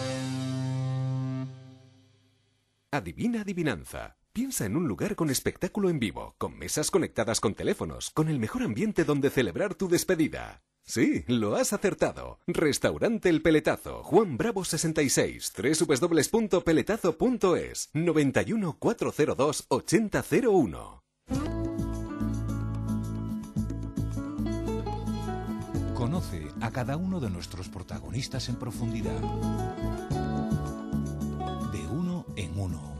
Adivina adivinanza. Piensa en un lugar con espectáculo en vivo, con mesas conectadas con teléfonos, con el mejor ambiente donde celebrar tu despedida. Sí, lo has acertado. Restaurante El Peletazo, Juan Bravo 66, www.peletazo.es, 91 402 8001. Conoce a cada uno de nuestros protagonistas en profundidad. De uno en uno.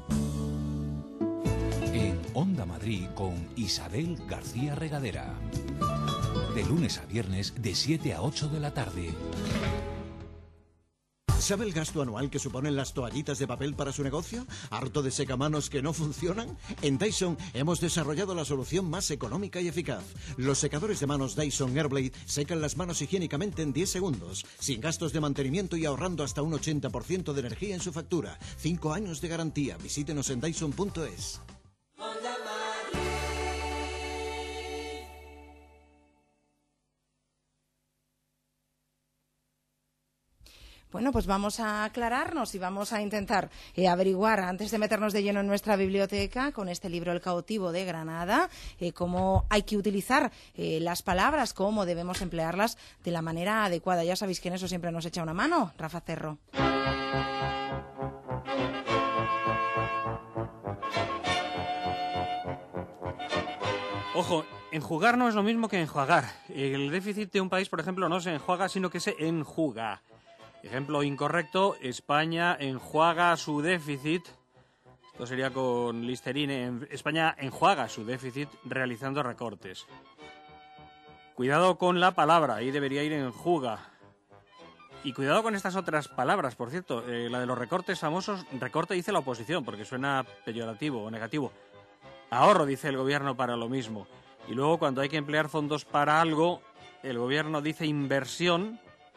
En Onda Madrid con Isabel García Regadera. De lunes a viernes de 7 a 8 de la tarde. ¿Sabe el gasto anual que suponen las toallitas de papel para su negocio? ¿Harto de secamanos que no funcionan? En Dyson hemos desarrollado la solución más económica y eficaz. Los secadores de manos Dyson Airblade secan las manos higiénicamente en 10 segundos, sin gastos de mantenimiento y ahorrando hasta un 80% de energía en su factura. 5 años de garantía. Visítenos en Dyson.es. Bueno, pues vamos a aclararnos y vamos a intentar averiguar, antes de meternos de lleno en nuestra biblioteca, con este libro El cautivo de Granada, cómo hay que utilizar las palabras, cómo debemos emplearlas de la manera adecuada. Ya sabéis que en eso siempre nos echa una mano Rafa Cerro. Ojo, enjugar no es lo mismo que enjuagar. El déficit de un país, por ejemplo, no se enjuaga, sino que se enjuga. Ejemplo incorrecto, España enjuaga su déficit. Esto sería con Listerine. España enjuaga su déficit realizando recortes. Cuidado con la palabra, ahí debería ir en juga. Y cuidado con estas otras palabras, por cierto, la de los recortes famosos, recorte dice la oposición, porque suena peyorativo o negativo. Ahorro, dice el gobierno para lo mismo. Y luego cuando hay que emplear fondos para algo, el gobierno dice inversión,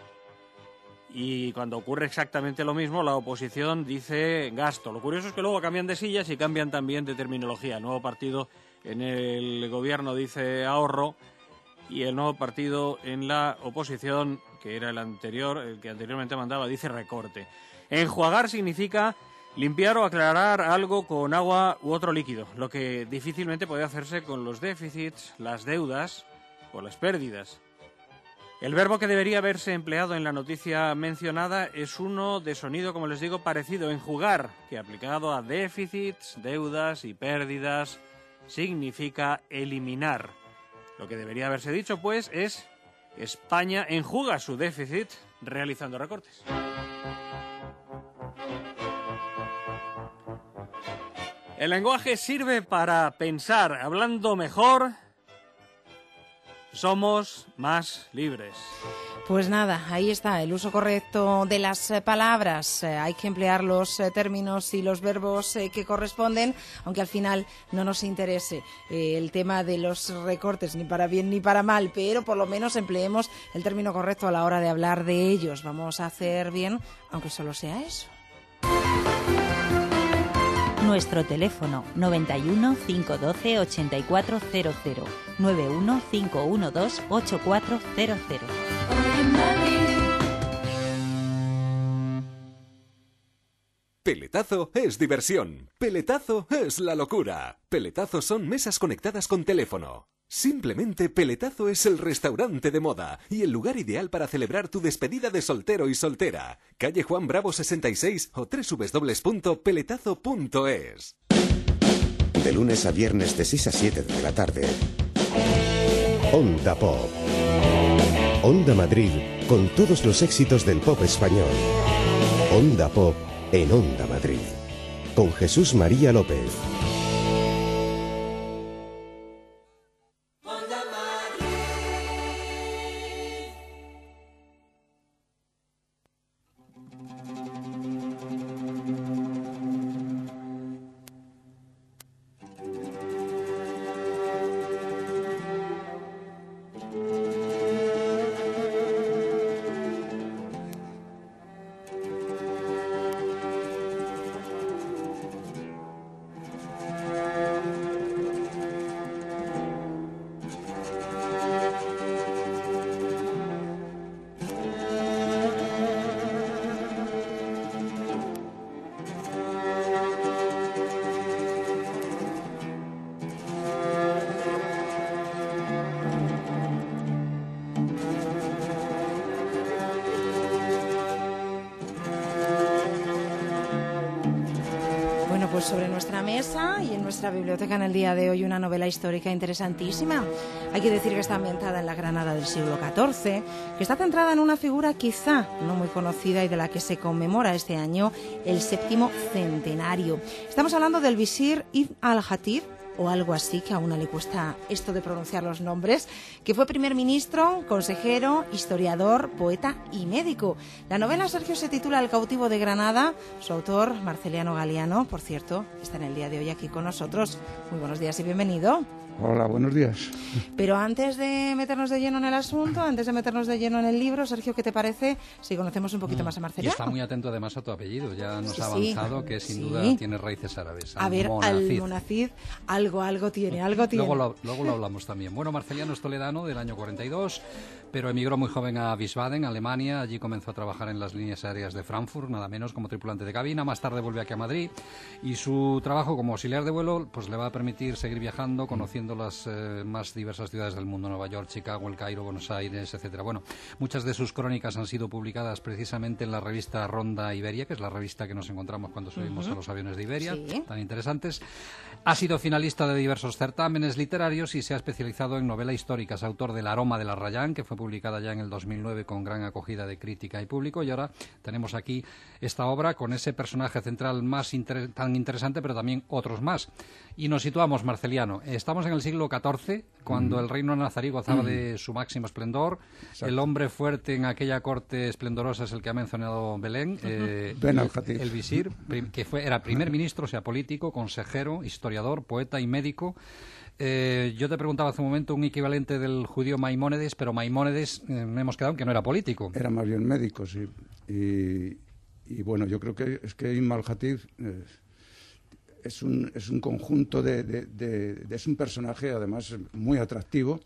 y cuando ocurre exactamente lo mismo, la oposición dice gasto. Lo curioso es que luego cambian de sillas y cambian también de terminología. El nuevo partido en el gobierno dice ahorro, y el nuevo partido en la oposición, que era el anterior, el que anteriormente mandaba, dice recorte. Enjuagar significa limpiar o aclarar algo con agua u otro líquido, lo que difícilmente puede hacerse con los déficits, las deudas o las pérdidas. El verbo que debería haberse empleado en la noticia mencionada es uno de sonido, como les digo, parecido, enjugar, que aplicado a déficits, deudas y pérdidas significa eliminar. Lo que debería haberse dicho, pues, es España enjuga su déficit realizando recortes. El lenguaje sirve para pensar. Hablando mejor, somos más libres. Pues nada, ahí está, el uso correcto de las palabras. Hay que emplear los términos y los verbos que corresponden, aunque al final no nos interese el tema de los recortes, ni para bien ni para mal, pero por lo menos empleemos el término correcto a la hora de hablar de ellos. Vamos a hacer bien, aunque solo sea eso. Nuestro teléfono 91 512 8400 91 512 8400. Peletazo es diversión. Peletazo es la locura. Peletazo son mesas conectadas con teléfono. Simplemente Peletazo es el restaurante de moda y el lugar ideal para celebrar tu despedida de soltero y soltera. Calle Juan Bravo 66 o www.peletazo.es. De lunes a viernes de 6 a 7 de la tarde. Onda Pop. Onda Madrid con todos los éxitos del pop español. Onda Pop en Onda Madrid. Con Jesús María López. Pues sobre nuestra mesa y en nuestra biblioteca en el día de hoy una novela histórica interesantísima. Hay que decir que está ambientada en la Granada del siglo XIV, que está centrada en una figura quizá no muy conocida y de la que se conmemora este año el 7º centenario. Estamos hablando del visir Ibn al-Hatib, o algo así, que a una le cuesta esto de pronunciar los nombres, que fue primer ministro, consejero, historiador, poeta y médico. La novela, Sergio, se titula El cautivo de Granada. Su autor, Marceliano Galiano, por cierto, está en el día de hoy aquí con nosotros. Muy buenos días y bienvenido. Hola, buenos días. Pero antes de meternos de lleno en el asunto, antes de meternos de lleno en el libro, Sergio, ¿qué te parece si conocemos un poquito más a Marceliano? Y está muy atento además a tu apellido, ya nos ha avanzado que sin duda tiene raíces árabes. A ver, Almonacid, algo tiene. Luego lo hablamos también. Bueno, Marceliano es toledano del año 42, pero emigró muy joven a Wiesbaden, Alemania. Allí comenzó a trabajar en las líneas aéreas de Frankfurt, nada menos, como tripulante de cabina. Más tarde volvió aquí a Madrid y su trabajo como auxiliar de vuelo pues le va a permitir seguir viajando, conociendo las más diversas ciudades del mundo, Nueva York, Chicago, El Cairo, Buenos Aires, etcétera. Bueno, muchas de sus crónicas han sido publicadas precisamente en la revista Ronda Iberia, que es la revista que nos encontramos cuando subimos a los aviones de Iberia, tan interesantes. Ha sido finalista de diversos certámenes literarios y se ha especializado en novela histórica. Es autor del Aroma de la Rayán, que fue publicada ya en el 2009 con gran acogida de crítica y público, y ahora tenemos aquí esta obra con ese personaje central tan interesante, pero también otros más. Y nos situamos, Marceliano, estamos en el siglo XIV, cuando el reino nazarí gozaba de su máximo esplendor. Exacto. El hombre fuerte en aquella corte esplendorosa es el que ha mencionado Belén, el visir, que era primer ministro, o sea, político, consejero, historiador, poeta y médico. Yo te preguntaba hace un momento un equivalente del judío Maimónides, pero Maimónides me hemos quedado en que no era político. Era más bien médico, sí. Y bueno, yo creo que Ibn al-Khatib es un conjunto es un personaje además muy atractivo,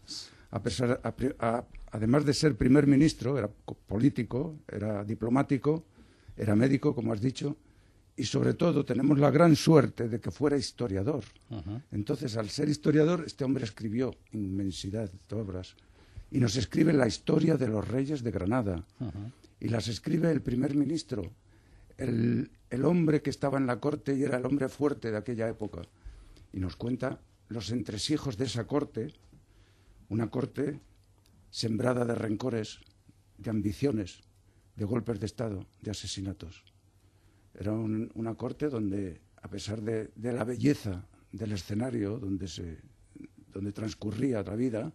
además de ser primer ministro, era político, era diplomático, era médico, como has dicho, y sobre todo tenemos la gran suerte de que fuera historiador. Entonces, al ser historiador, este hombre escribió inmensidad de obras y nos escribe la historia de los reyes de Granada y las escribe el primer ministro, el hombre que estaba en la corte y era el hombre fuerte de aquella época, y nos cuenta los entresijos de esa corte, una corte sembrada de rencores, de ambiciones, de golpes de Estado, de asesinatos. Era una corte donde, a pesar de la belleza del escenario donde transcurría la vida,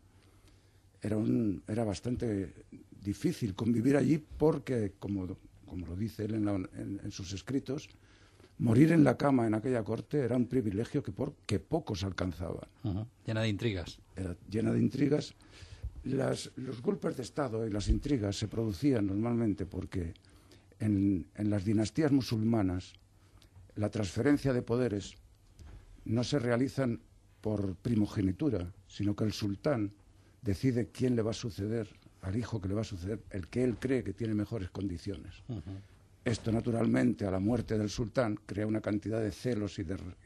era bastante difícil convivir allí porque, como lo dice él en sus escritos, morir en la cama en aquella corte era un privilegio que pocos alcanzaban. Llena de intrigas. Era llena de intrigas. Los golpes de Estado y las intrigas se producían normalmente porque en las dinastías musulmanas la transferencia de poderes no se realizan por primogenitura, sino que el sultán decide quién le va a suceder al hijo que le va a suceder, el que él cree que tiene mejores condiciones. Esto, naturalmente, a la muerte del sultán, crea una cantidad de celos y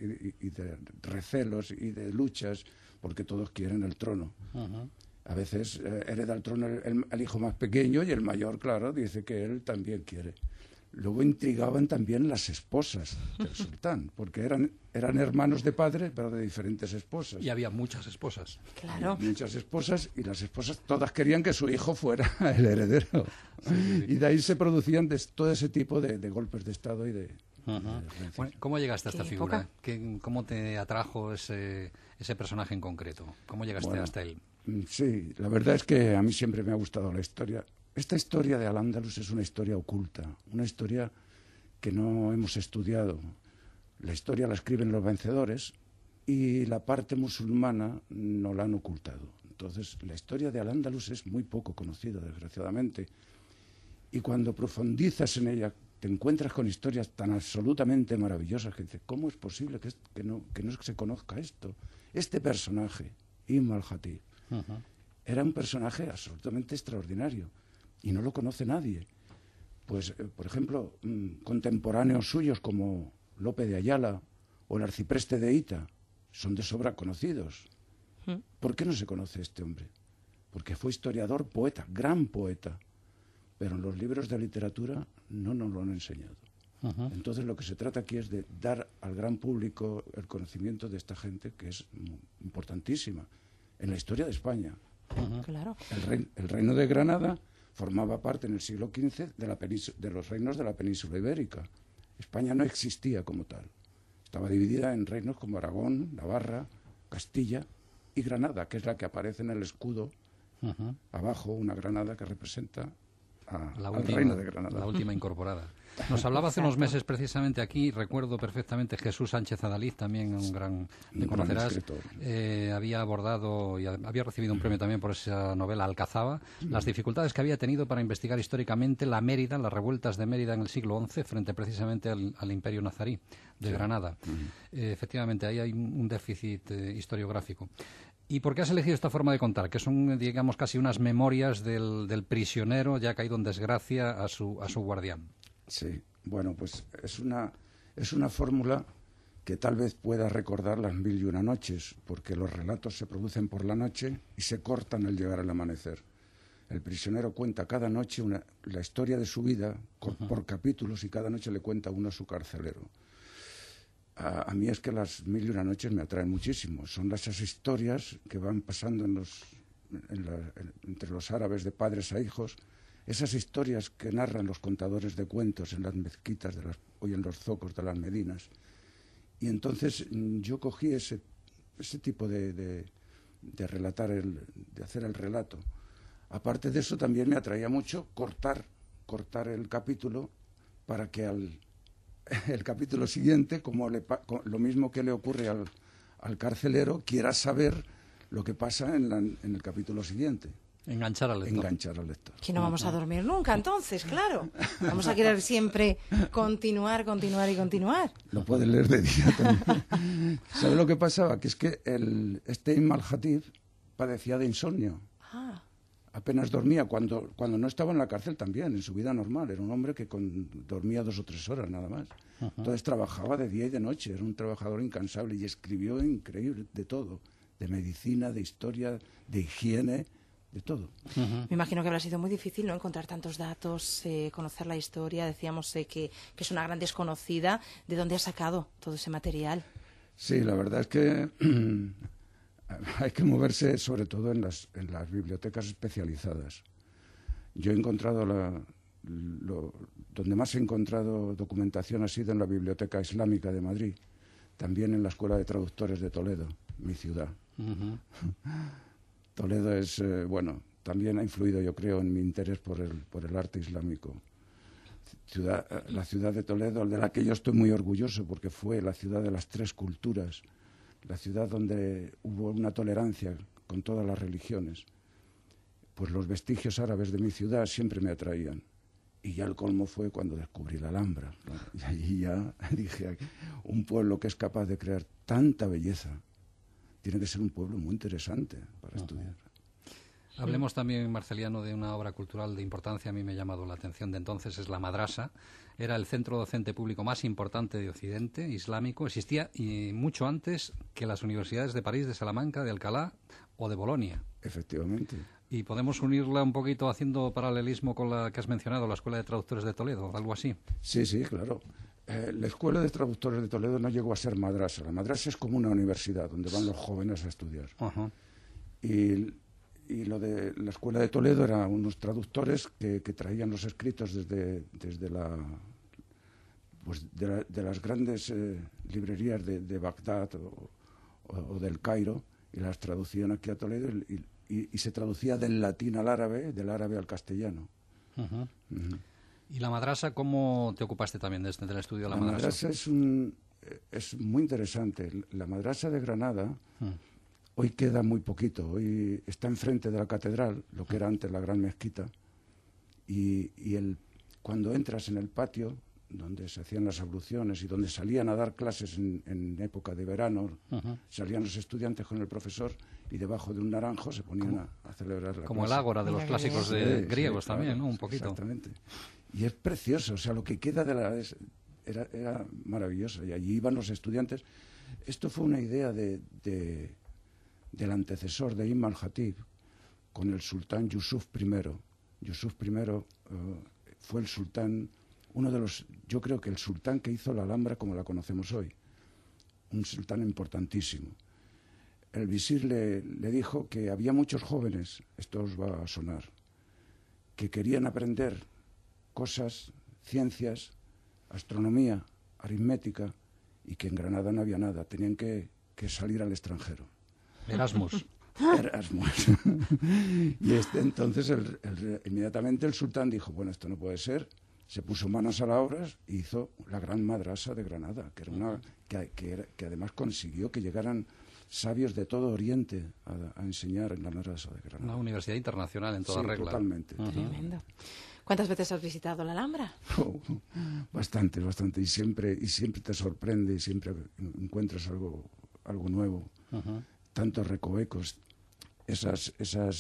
de recelos y de luchas, porque todos quieren el trono. A veces hereda el trono el hijo más pequeño y el mayor, claro, dice que él también quiere. Luego intrigaban también las esposas del sultán, porque eran hermanos de padre, pero de diferentes esposas. Y había muchas esposas. Claro. Muchas esposas, y las esposas todas querían que su hijo fuera el heredero. Sí. Y de ahí se producían todo ese tipo de golpes de Estado y de... Bueno, ¿cómo llegaste a esta figura? ¿Cómo te atrajo ese personaje en concreto? ¿Cómo llegaste hasta él? Sí, la verdad es que a mí siempre me ha gustado la historia. Esta historia de Al-Ándalus es una historia oculta, una historia que no hemos estudiado. La historia la escriben los vencedores y la parte musulmana no la han ocultado. Entonces, la historia de Al-Ándalus es muy poco conocida, desgraciadamente. Y cuando profundizas en ella, te encuentras con historias tan absolutamente maravillosas que dices, ¿cómo es posible que no se conozca esto? Este personaje, Ibn al-Khatib, era un personaje absolutamente extraordinario y no lo conoce nadie. Pues, por ejemplo, contemporáneos suyos como Lope de Ayala o el arcipreste de Hita son de sobra conocidos. ¿Por qué no se conoce este hombre? Porque fue historiador, poeta, gran poeta, pero en los libros de literatura no nos lo han enseñado. Entonces lo que se trata aquí es de dar al gran público el conocimiento de esta gente que es importantísima en la historia de España. Claro. El reino de Granada formaba parte en el siglo XV de los reinos de la península ibérica. España no existía como tal. Estaba dividida en reinos como Aragón, Navarra, Castilla y Granada, que es la que aparece en el escudo abajo, una granada que representa al reino de Granada. La última incorporada. Nos hablaba hace unos meses precisamente aquí, recuerdo perfectamente, Jesús Sánchez Adalid, también un gran, le conocerás, había abordado y había recibido un premio también por esa novela Alcazaba, las dificultades que había tenido para investigar históricamente la Mérida, las revueltas de Mérida en el siglo XI, frente precisamente al Imperio Nazarí de Granada. Efectivamente, ahí hay un déficit historiográfico. ¿Y por qué has elegido esta forma de contar? Que son, digamos, casi unas memorias del prisionero ya caído en desgracia a su guardián. Sí, bueno, pues es una fórmula que tal vez pueda recordar las 1001 noches, porque los relatos se producen por la noche y se cortan al llegar al amanecer. El prisionero cuenta cada noche la historia de su vida por capítulos y cada noche le cuenta uno a su carcelero. A mí es que las 1001 noches me atraen muchísimo. Son esas historias que van pasando en entre los árabes de padres a hijos, esas historias que narran los contadores de cuentos en las mezquitas hoy en los zocos de las Medinas. Y entonces yo cogí ese tipo de relatar, de hacer el relato. Aparte de eso, también me atraía mucho cortar el capítulo para que el capítulo siguiente, lo mismo que le ocurre al carcelero, quiera saber lo que pasa en el capítulo siguiente. Enganchar al lector. Que no vamos a dormir nunca, entonces, claro. Vamos a querer siempre continuar. Lo puedes leer de día también. ¿Sabes lo que pasaba? Que es que este Ibn al-Hatib padecía de insomnio. Apenas dormía, cuando no estaba en la cárcel también, en su vida normal. Era un hombre que dormía 2 o 3 horas nada más. Entonces trabajaba de día y de noche, era un trabajador incansable y escribió increíble de todo, de medicina, de historia, de higiene, de todo. Me imagino que habrá sido muy difícil, ¿no?, encontrar tantos datos, conocer la historia. Decíamos que es una gran desconocida. ¿De dónde ha sacado todo ese material? Sí, la verdad es que hay que moverse sobre todo en las bibliotecas especializadas. Yo he encontrado donde más he encontrado documentación ha sido en la Biblioteca Islámica de Madrid, también en la Escuela de Traductores de Toledo, mi ciudad. Toledo es, también ha influido, yo creo, en mi interés por el arte islámico. La ciudad de Toledo, de la que yo estoy muy orgulloso, porque fue la ciudad de las 3 culturas, la ciudad donde hubo una tolerancia con todas las religiones. Pues los vestigios árabes de mi ciudad siempre me atraían. Y ya el colmo fue cuando descubrí la Alhambra. Y allí ya dije, un pueblo que es capaz de crear tanta belleza tiene que ser un pueblo muy interesante para estudiar. Hablemos también, Marceliano, de una obra cultural de importancia. A mí me ha llamado la atención de entonces, es la madrasa. Era el centro docente público más importante de Occidente, islámico. Existía y mucho antes que las universidades de París, de Salamanca, de Alcalá o de Bolonia. Efectivamente. Y podemos unirla un poquito haciendo paralelismo con la que has mencionado, la Escuela de Traductores de Toledo, algo así. Sí, claro. La Escuela de Traductores de Toledo no llegó a ser madrasa. La madrasa es como una universidad donde van los jóvenes a estudiar. Y lo de la Escuela de Toledo eran unos traductores que traían los escritos desde de las grandes librerías de Bagdad o del Cairo, y las traducían aquí a Toledo y se traducía del latín al árabe, del árabe al castellano. ¿Y la madrasa, cómo te ocupaste también del estudio de la madrasa? La madrasa es muy interesante. La madrasa de Granada hoy queda muy poquito. Hoy está enfrente de la catedral, lo que era antes la gran mezquita, y cuando entras en el patio donde se hacían las abluciones y donde salían a dar clases en época de verano, salían los estudiantes con el profesor y debajo de un naranjo se ponían a celebrar la como clase. El ágora de los clásicos griegos también, claro, ¿no? Un poquito. Exactamente. Y es precioso, o sea, lo que queda era maravilloso, y allí iban los estudiantes. Esto fue una idea del antecesor de Ibn al-Hatib con el sultán Yusuf I. Yusuf I fue el sultán, yo creo que el sultán que hizo la Alhambra como la conocemos hoy, un sultán importantísimo. El visir le dijo que había muchos jóvenes, esto os va a sonar, que querían aprender cosas, ciencias, astronomía, aritmética, y que en Granada no había nada, tenían que salir al extranjero. Erasmus. Y entonces inmediatamente el sultán dijo, bueno, esto no puede ser. Se puso manos a la obra e hizo la gran madrasa de Granada, que era que además consiguió que llegaran sabios de todo Oriente a enseñar en la madrasa de Granada. Una universidad internacional en toda regla. Totalmente. Tremendo. ¿Cuántas veces has visitado la Alhambra? Bastante. Y siempre te sorprende, y siempre encuentras algo nuevo. Tantos recovecos, esas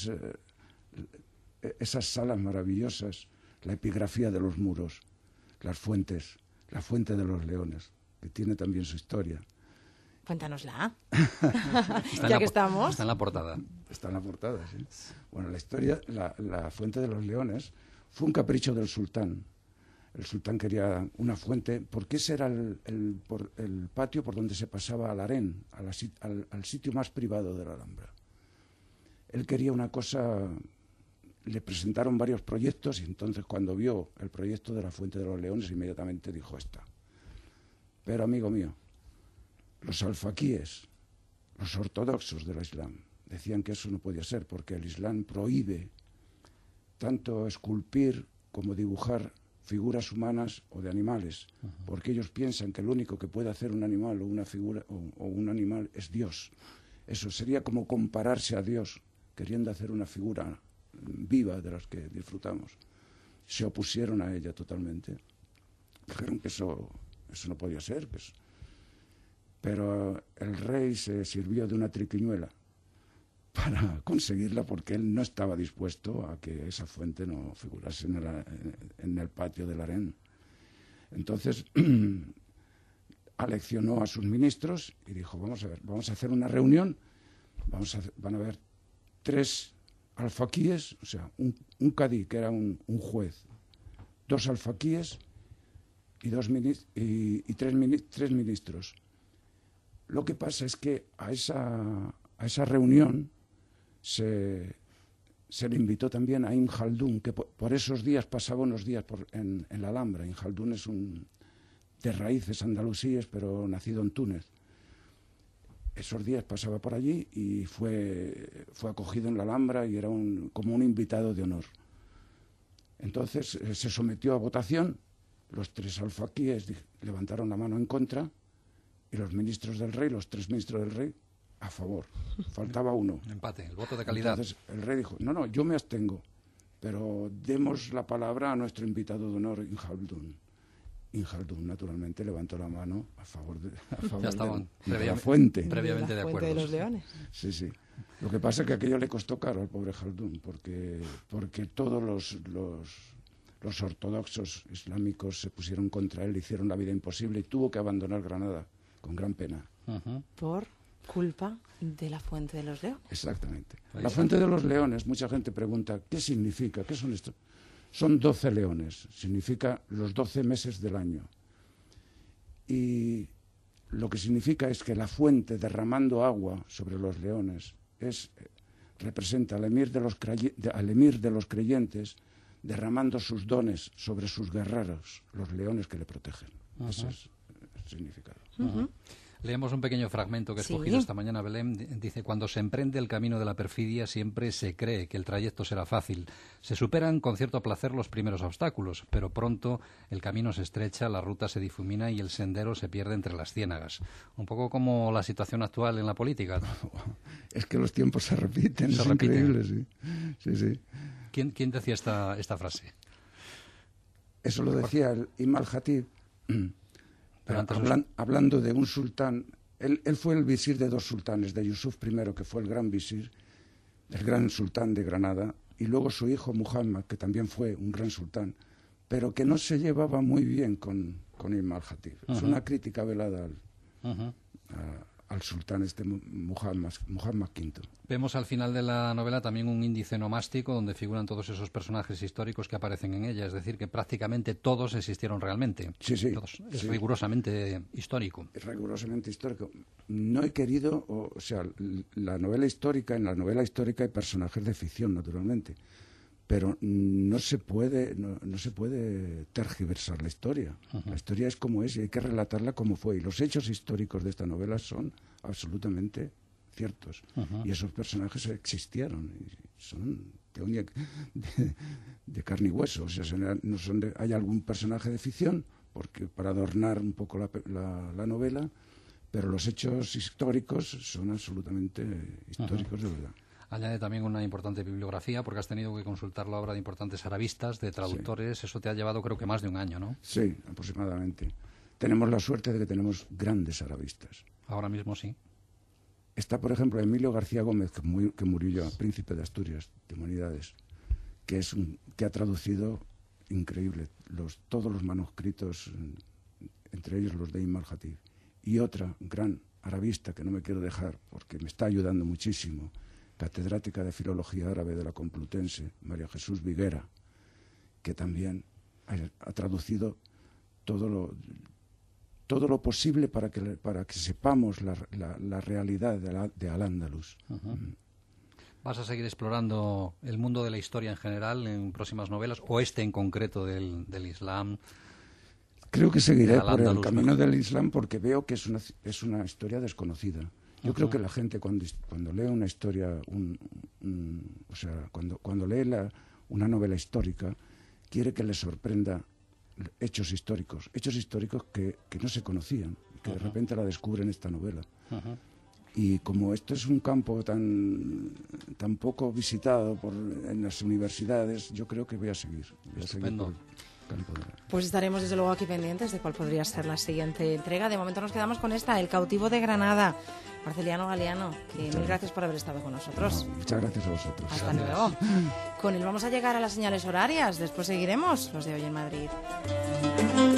salas maravillosas, la epigrafía de los muros, las fuentes, la fuente de los leones, que tiene también su historia. Cuéntanosla. Ya que estamos. Está en la portada. Está en la portada, sí. Bueno, la historia, la fuente de los leones fue un capricho del sultán. El sultán quería una fuente, porque ese era el patio por donde se pasaba al harén, al sitio más privado de la Alhambra. Él quería una cosa, le presentaron varios proyectos y entonces cuando vio el proyecto de la Fuente de los Leones inmediatamente dijo esta. Pero amigo mío, los alfaquíes, los ortodoxos del Islam, decían que eso no podía ser porque el Islam prohíbe tanto esculpir como dibujar figuras humanas o de animales, porque ellos piensan que lo único que puede hacer un animal o una figura o un animal es Dios. Eso sería como compararse a Dios, queriendo hacer una figura viva de las que disfrutamos. Se opusieron a ella totalmente. Dijeron que eso no podía ser. Pero el rey se sirvió de una triquiñuela para conseguirla porque él no estaba dispuesto a que esa fuente no figurase en el patio del harén. Entonces aleccionó a sus ministros y dijo, vamos a ver, vamos a hacer una reunión, van a haber 3 alfaquíes, o sea, un cadí, que era un juez, 2 alfaquíes y 3 ministros. Lo que pasa es que a esa reunión se le invitó también a Ibn Khaldún, que por esos días pasaba unos días en la Alhambra. Ibn Khaldún es de raíces andalusíes, pero nacido en Túnez. Esos días pasaba por allí y fue acogido en la Alhambra y era como un invitado de honor. Entonces se sometió a votación, los 3 alfaquíes levantaron la mano en contra y los ministros del rey, los 3 ministros del rey, a favor. Faltaba uno. Empate, el voto de calidad. Entonces el rey dijo, no, yo me abstengo, pero demos la palabra a nuestro invitado de honor, Ibn Khaldún. Ibn Khaldún, naturalmente, levantó la mano a favor de la fuente. Previamente de acuerdo. De los leones. Sí, sí. Lo que pasa es que aquello le costó caro al pobre Khaldún, porque todos los ortodoxos islámicos se pusieron contra él, le hicieron la vida imposible y tuvo que abandonar Granada con gran pena. Por culpa de la Fuente de los Leones. Exactamente. La Fuente de los Leones, mucha gente pregunta, ¿qué significa? ¿Qué son estos? Son 12 leones, significa los 12 meses del año. Y lo que significa es que la fuente derramando agua sobre los leones representa al emir de los creyentes derramando sus dones sobre sus guerreros, los leones que le protegen. Ese es el significado. Leemos un pequeño fragmento que he escogido esta mañana, Belén. Dice, cuando se emprende el camino de la perfidia siempre se cree que el trayecto será fácil. Se superan con cierto placer los primeros obstáculos, pero pronto el camino se estrecha, la ruta se difumina y el sendero se pierde entre las ciénagas. Un poco como la situación actual en la política. Es que los tiempos se repiten, es increíble, sí. ¿Quién decía esta frase? Eso lo decía el Ibn al-Khatib. Hablando de un sultán, él fue el visir de 2 sultanes, de Yusuf I, que fue el gran visir, el gran sultán de Granada, y luego su hijo Muhammad, que también fue un gran sultán, pero que no se llevaba muy bien con Ibn al-Khatib. Es una crítica velada al sultán Muhammad V. Vemos al final de la novela también un índice nomástico donde figuran todos esos personajes históricos que aparecen en ella, es decir, que prácticamente todos existieron realmente. Sí. Todos. Es rigurosamente histórico. Es rigurosamente histórico. No he querido, en la novela histórica hay personajes de ficción, naturalmente, pero no se puede tergiversar la historia. La historia es como es y hay que relatarla como fue. Y los hechos históricos de esta novela son absolutamente ciertos. Y esos personajes existieron. Y son de carne y hueso. O sea, hay algún personaje de ficción para adornar un poco la novela, pero los hechos históricos son absolutamente históricos de verdad. Añade también una importante bibliografía, porque has tenido que consultar la obra de importantes arabistas, de traductores. Eso te ha llevado, creo que, más de un año, ¿no? Sí, aproximadamente. Tenemos la suerte de que tenemos grandes arabistas. Ahora mismo sí. Está, por ejemplo, Emilio García Gómez, que murió ya, príncipe de Asturias, de Humanidades, que ha traducido, increíble, todos los manuscritos, entre ellos los de Ibn al-Khatib. Y otra gran arabista, que no me quiero dejar, porque me está ayudando muchísimo, catedrática de Filología Árabe de la Complutense, María Jesús Viguera, que también ha traducido todo lo posible para que sepamos la realidad de Al-Ándalus. ¿Vas a seguir explorando el mundo de la historia en general en próximas novelas, o en concreto del Islam? Creo que seguiré por el camino del Islam porque veo que es una historia desconocida. Yo creo que la gente cuando lee una historia, cuando lee una novela histórica, quiere que le sorprenda hechos históricos que no se conocían, que de repente la descubren esta novela. Y como esto es un campo tan poco visitado en las universidades, yo creo que voy a seguir. Estupendo. Pues estaremos desde luego aquí pendientes de cuál podría ser la siguiente entrega. De momento nos quedamos con esta, El cautivo de Granada. Marceliano Galiano, mil gracias por haber estado con nosotros. Muchas gracias a vosotros. Hasta luego. Con él vamos a llegar a las señales horarias. Después seguiremos los de Hoy en Madrid.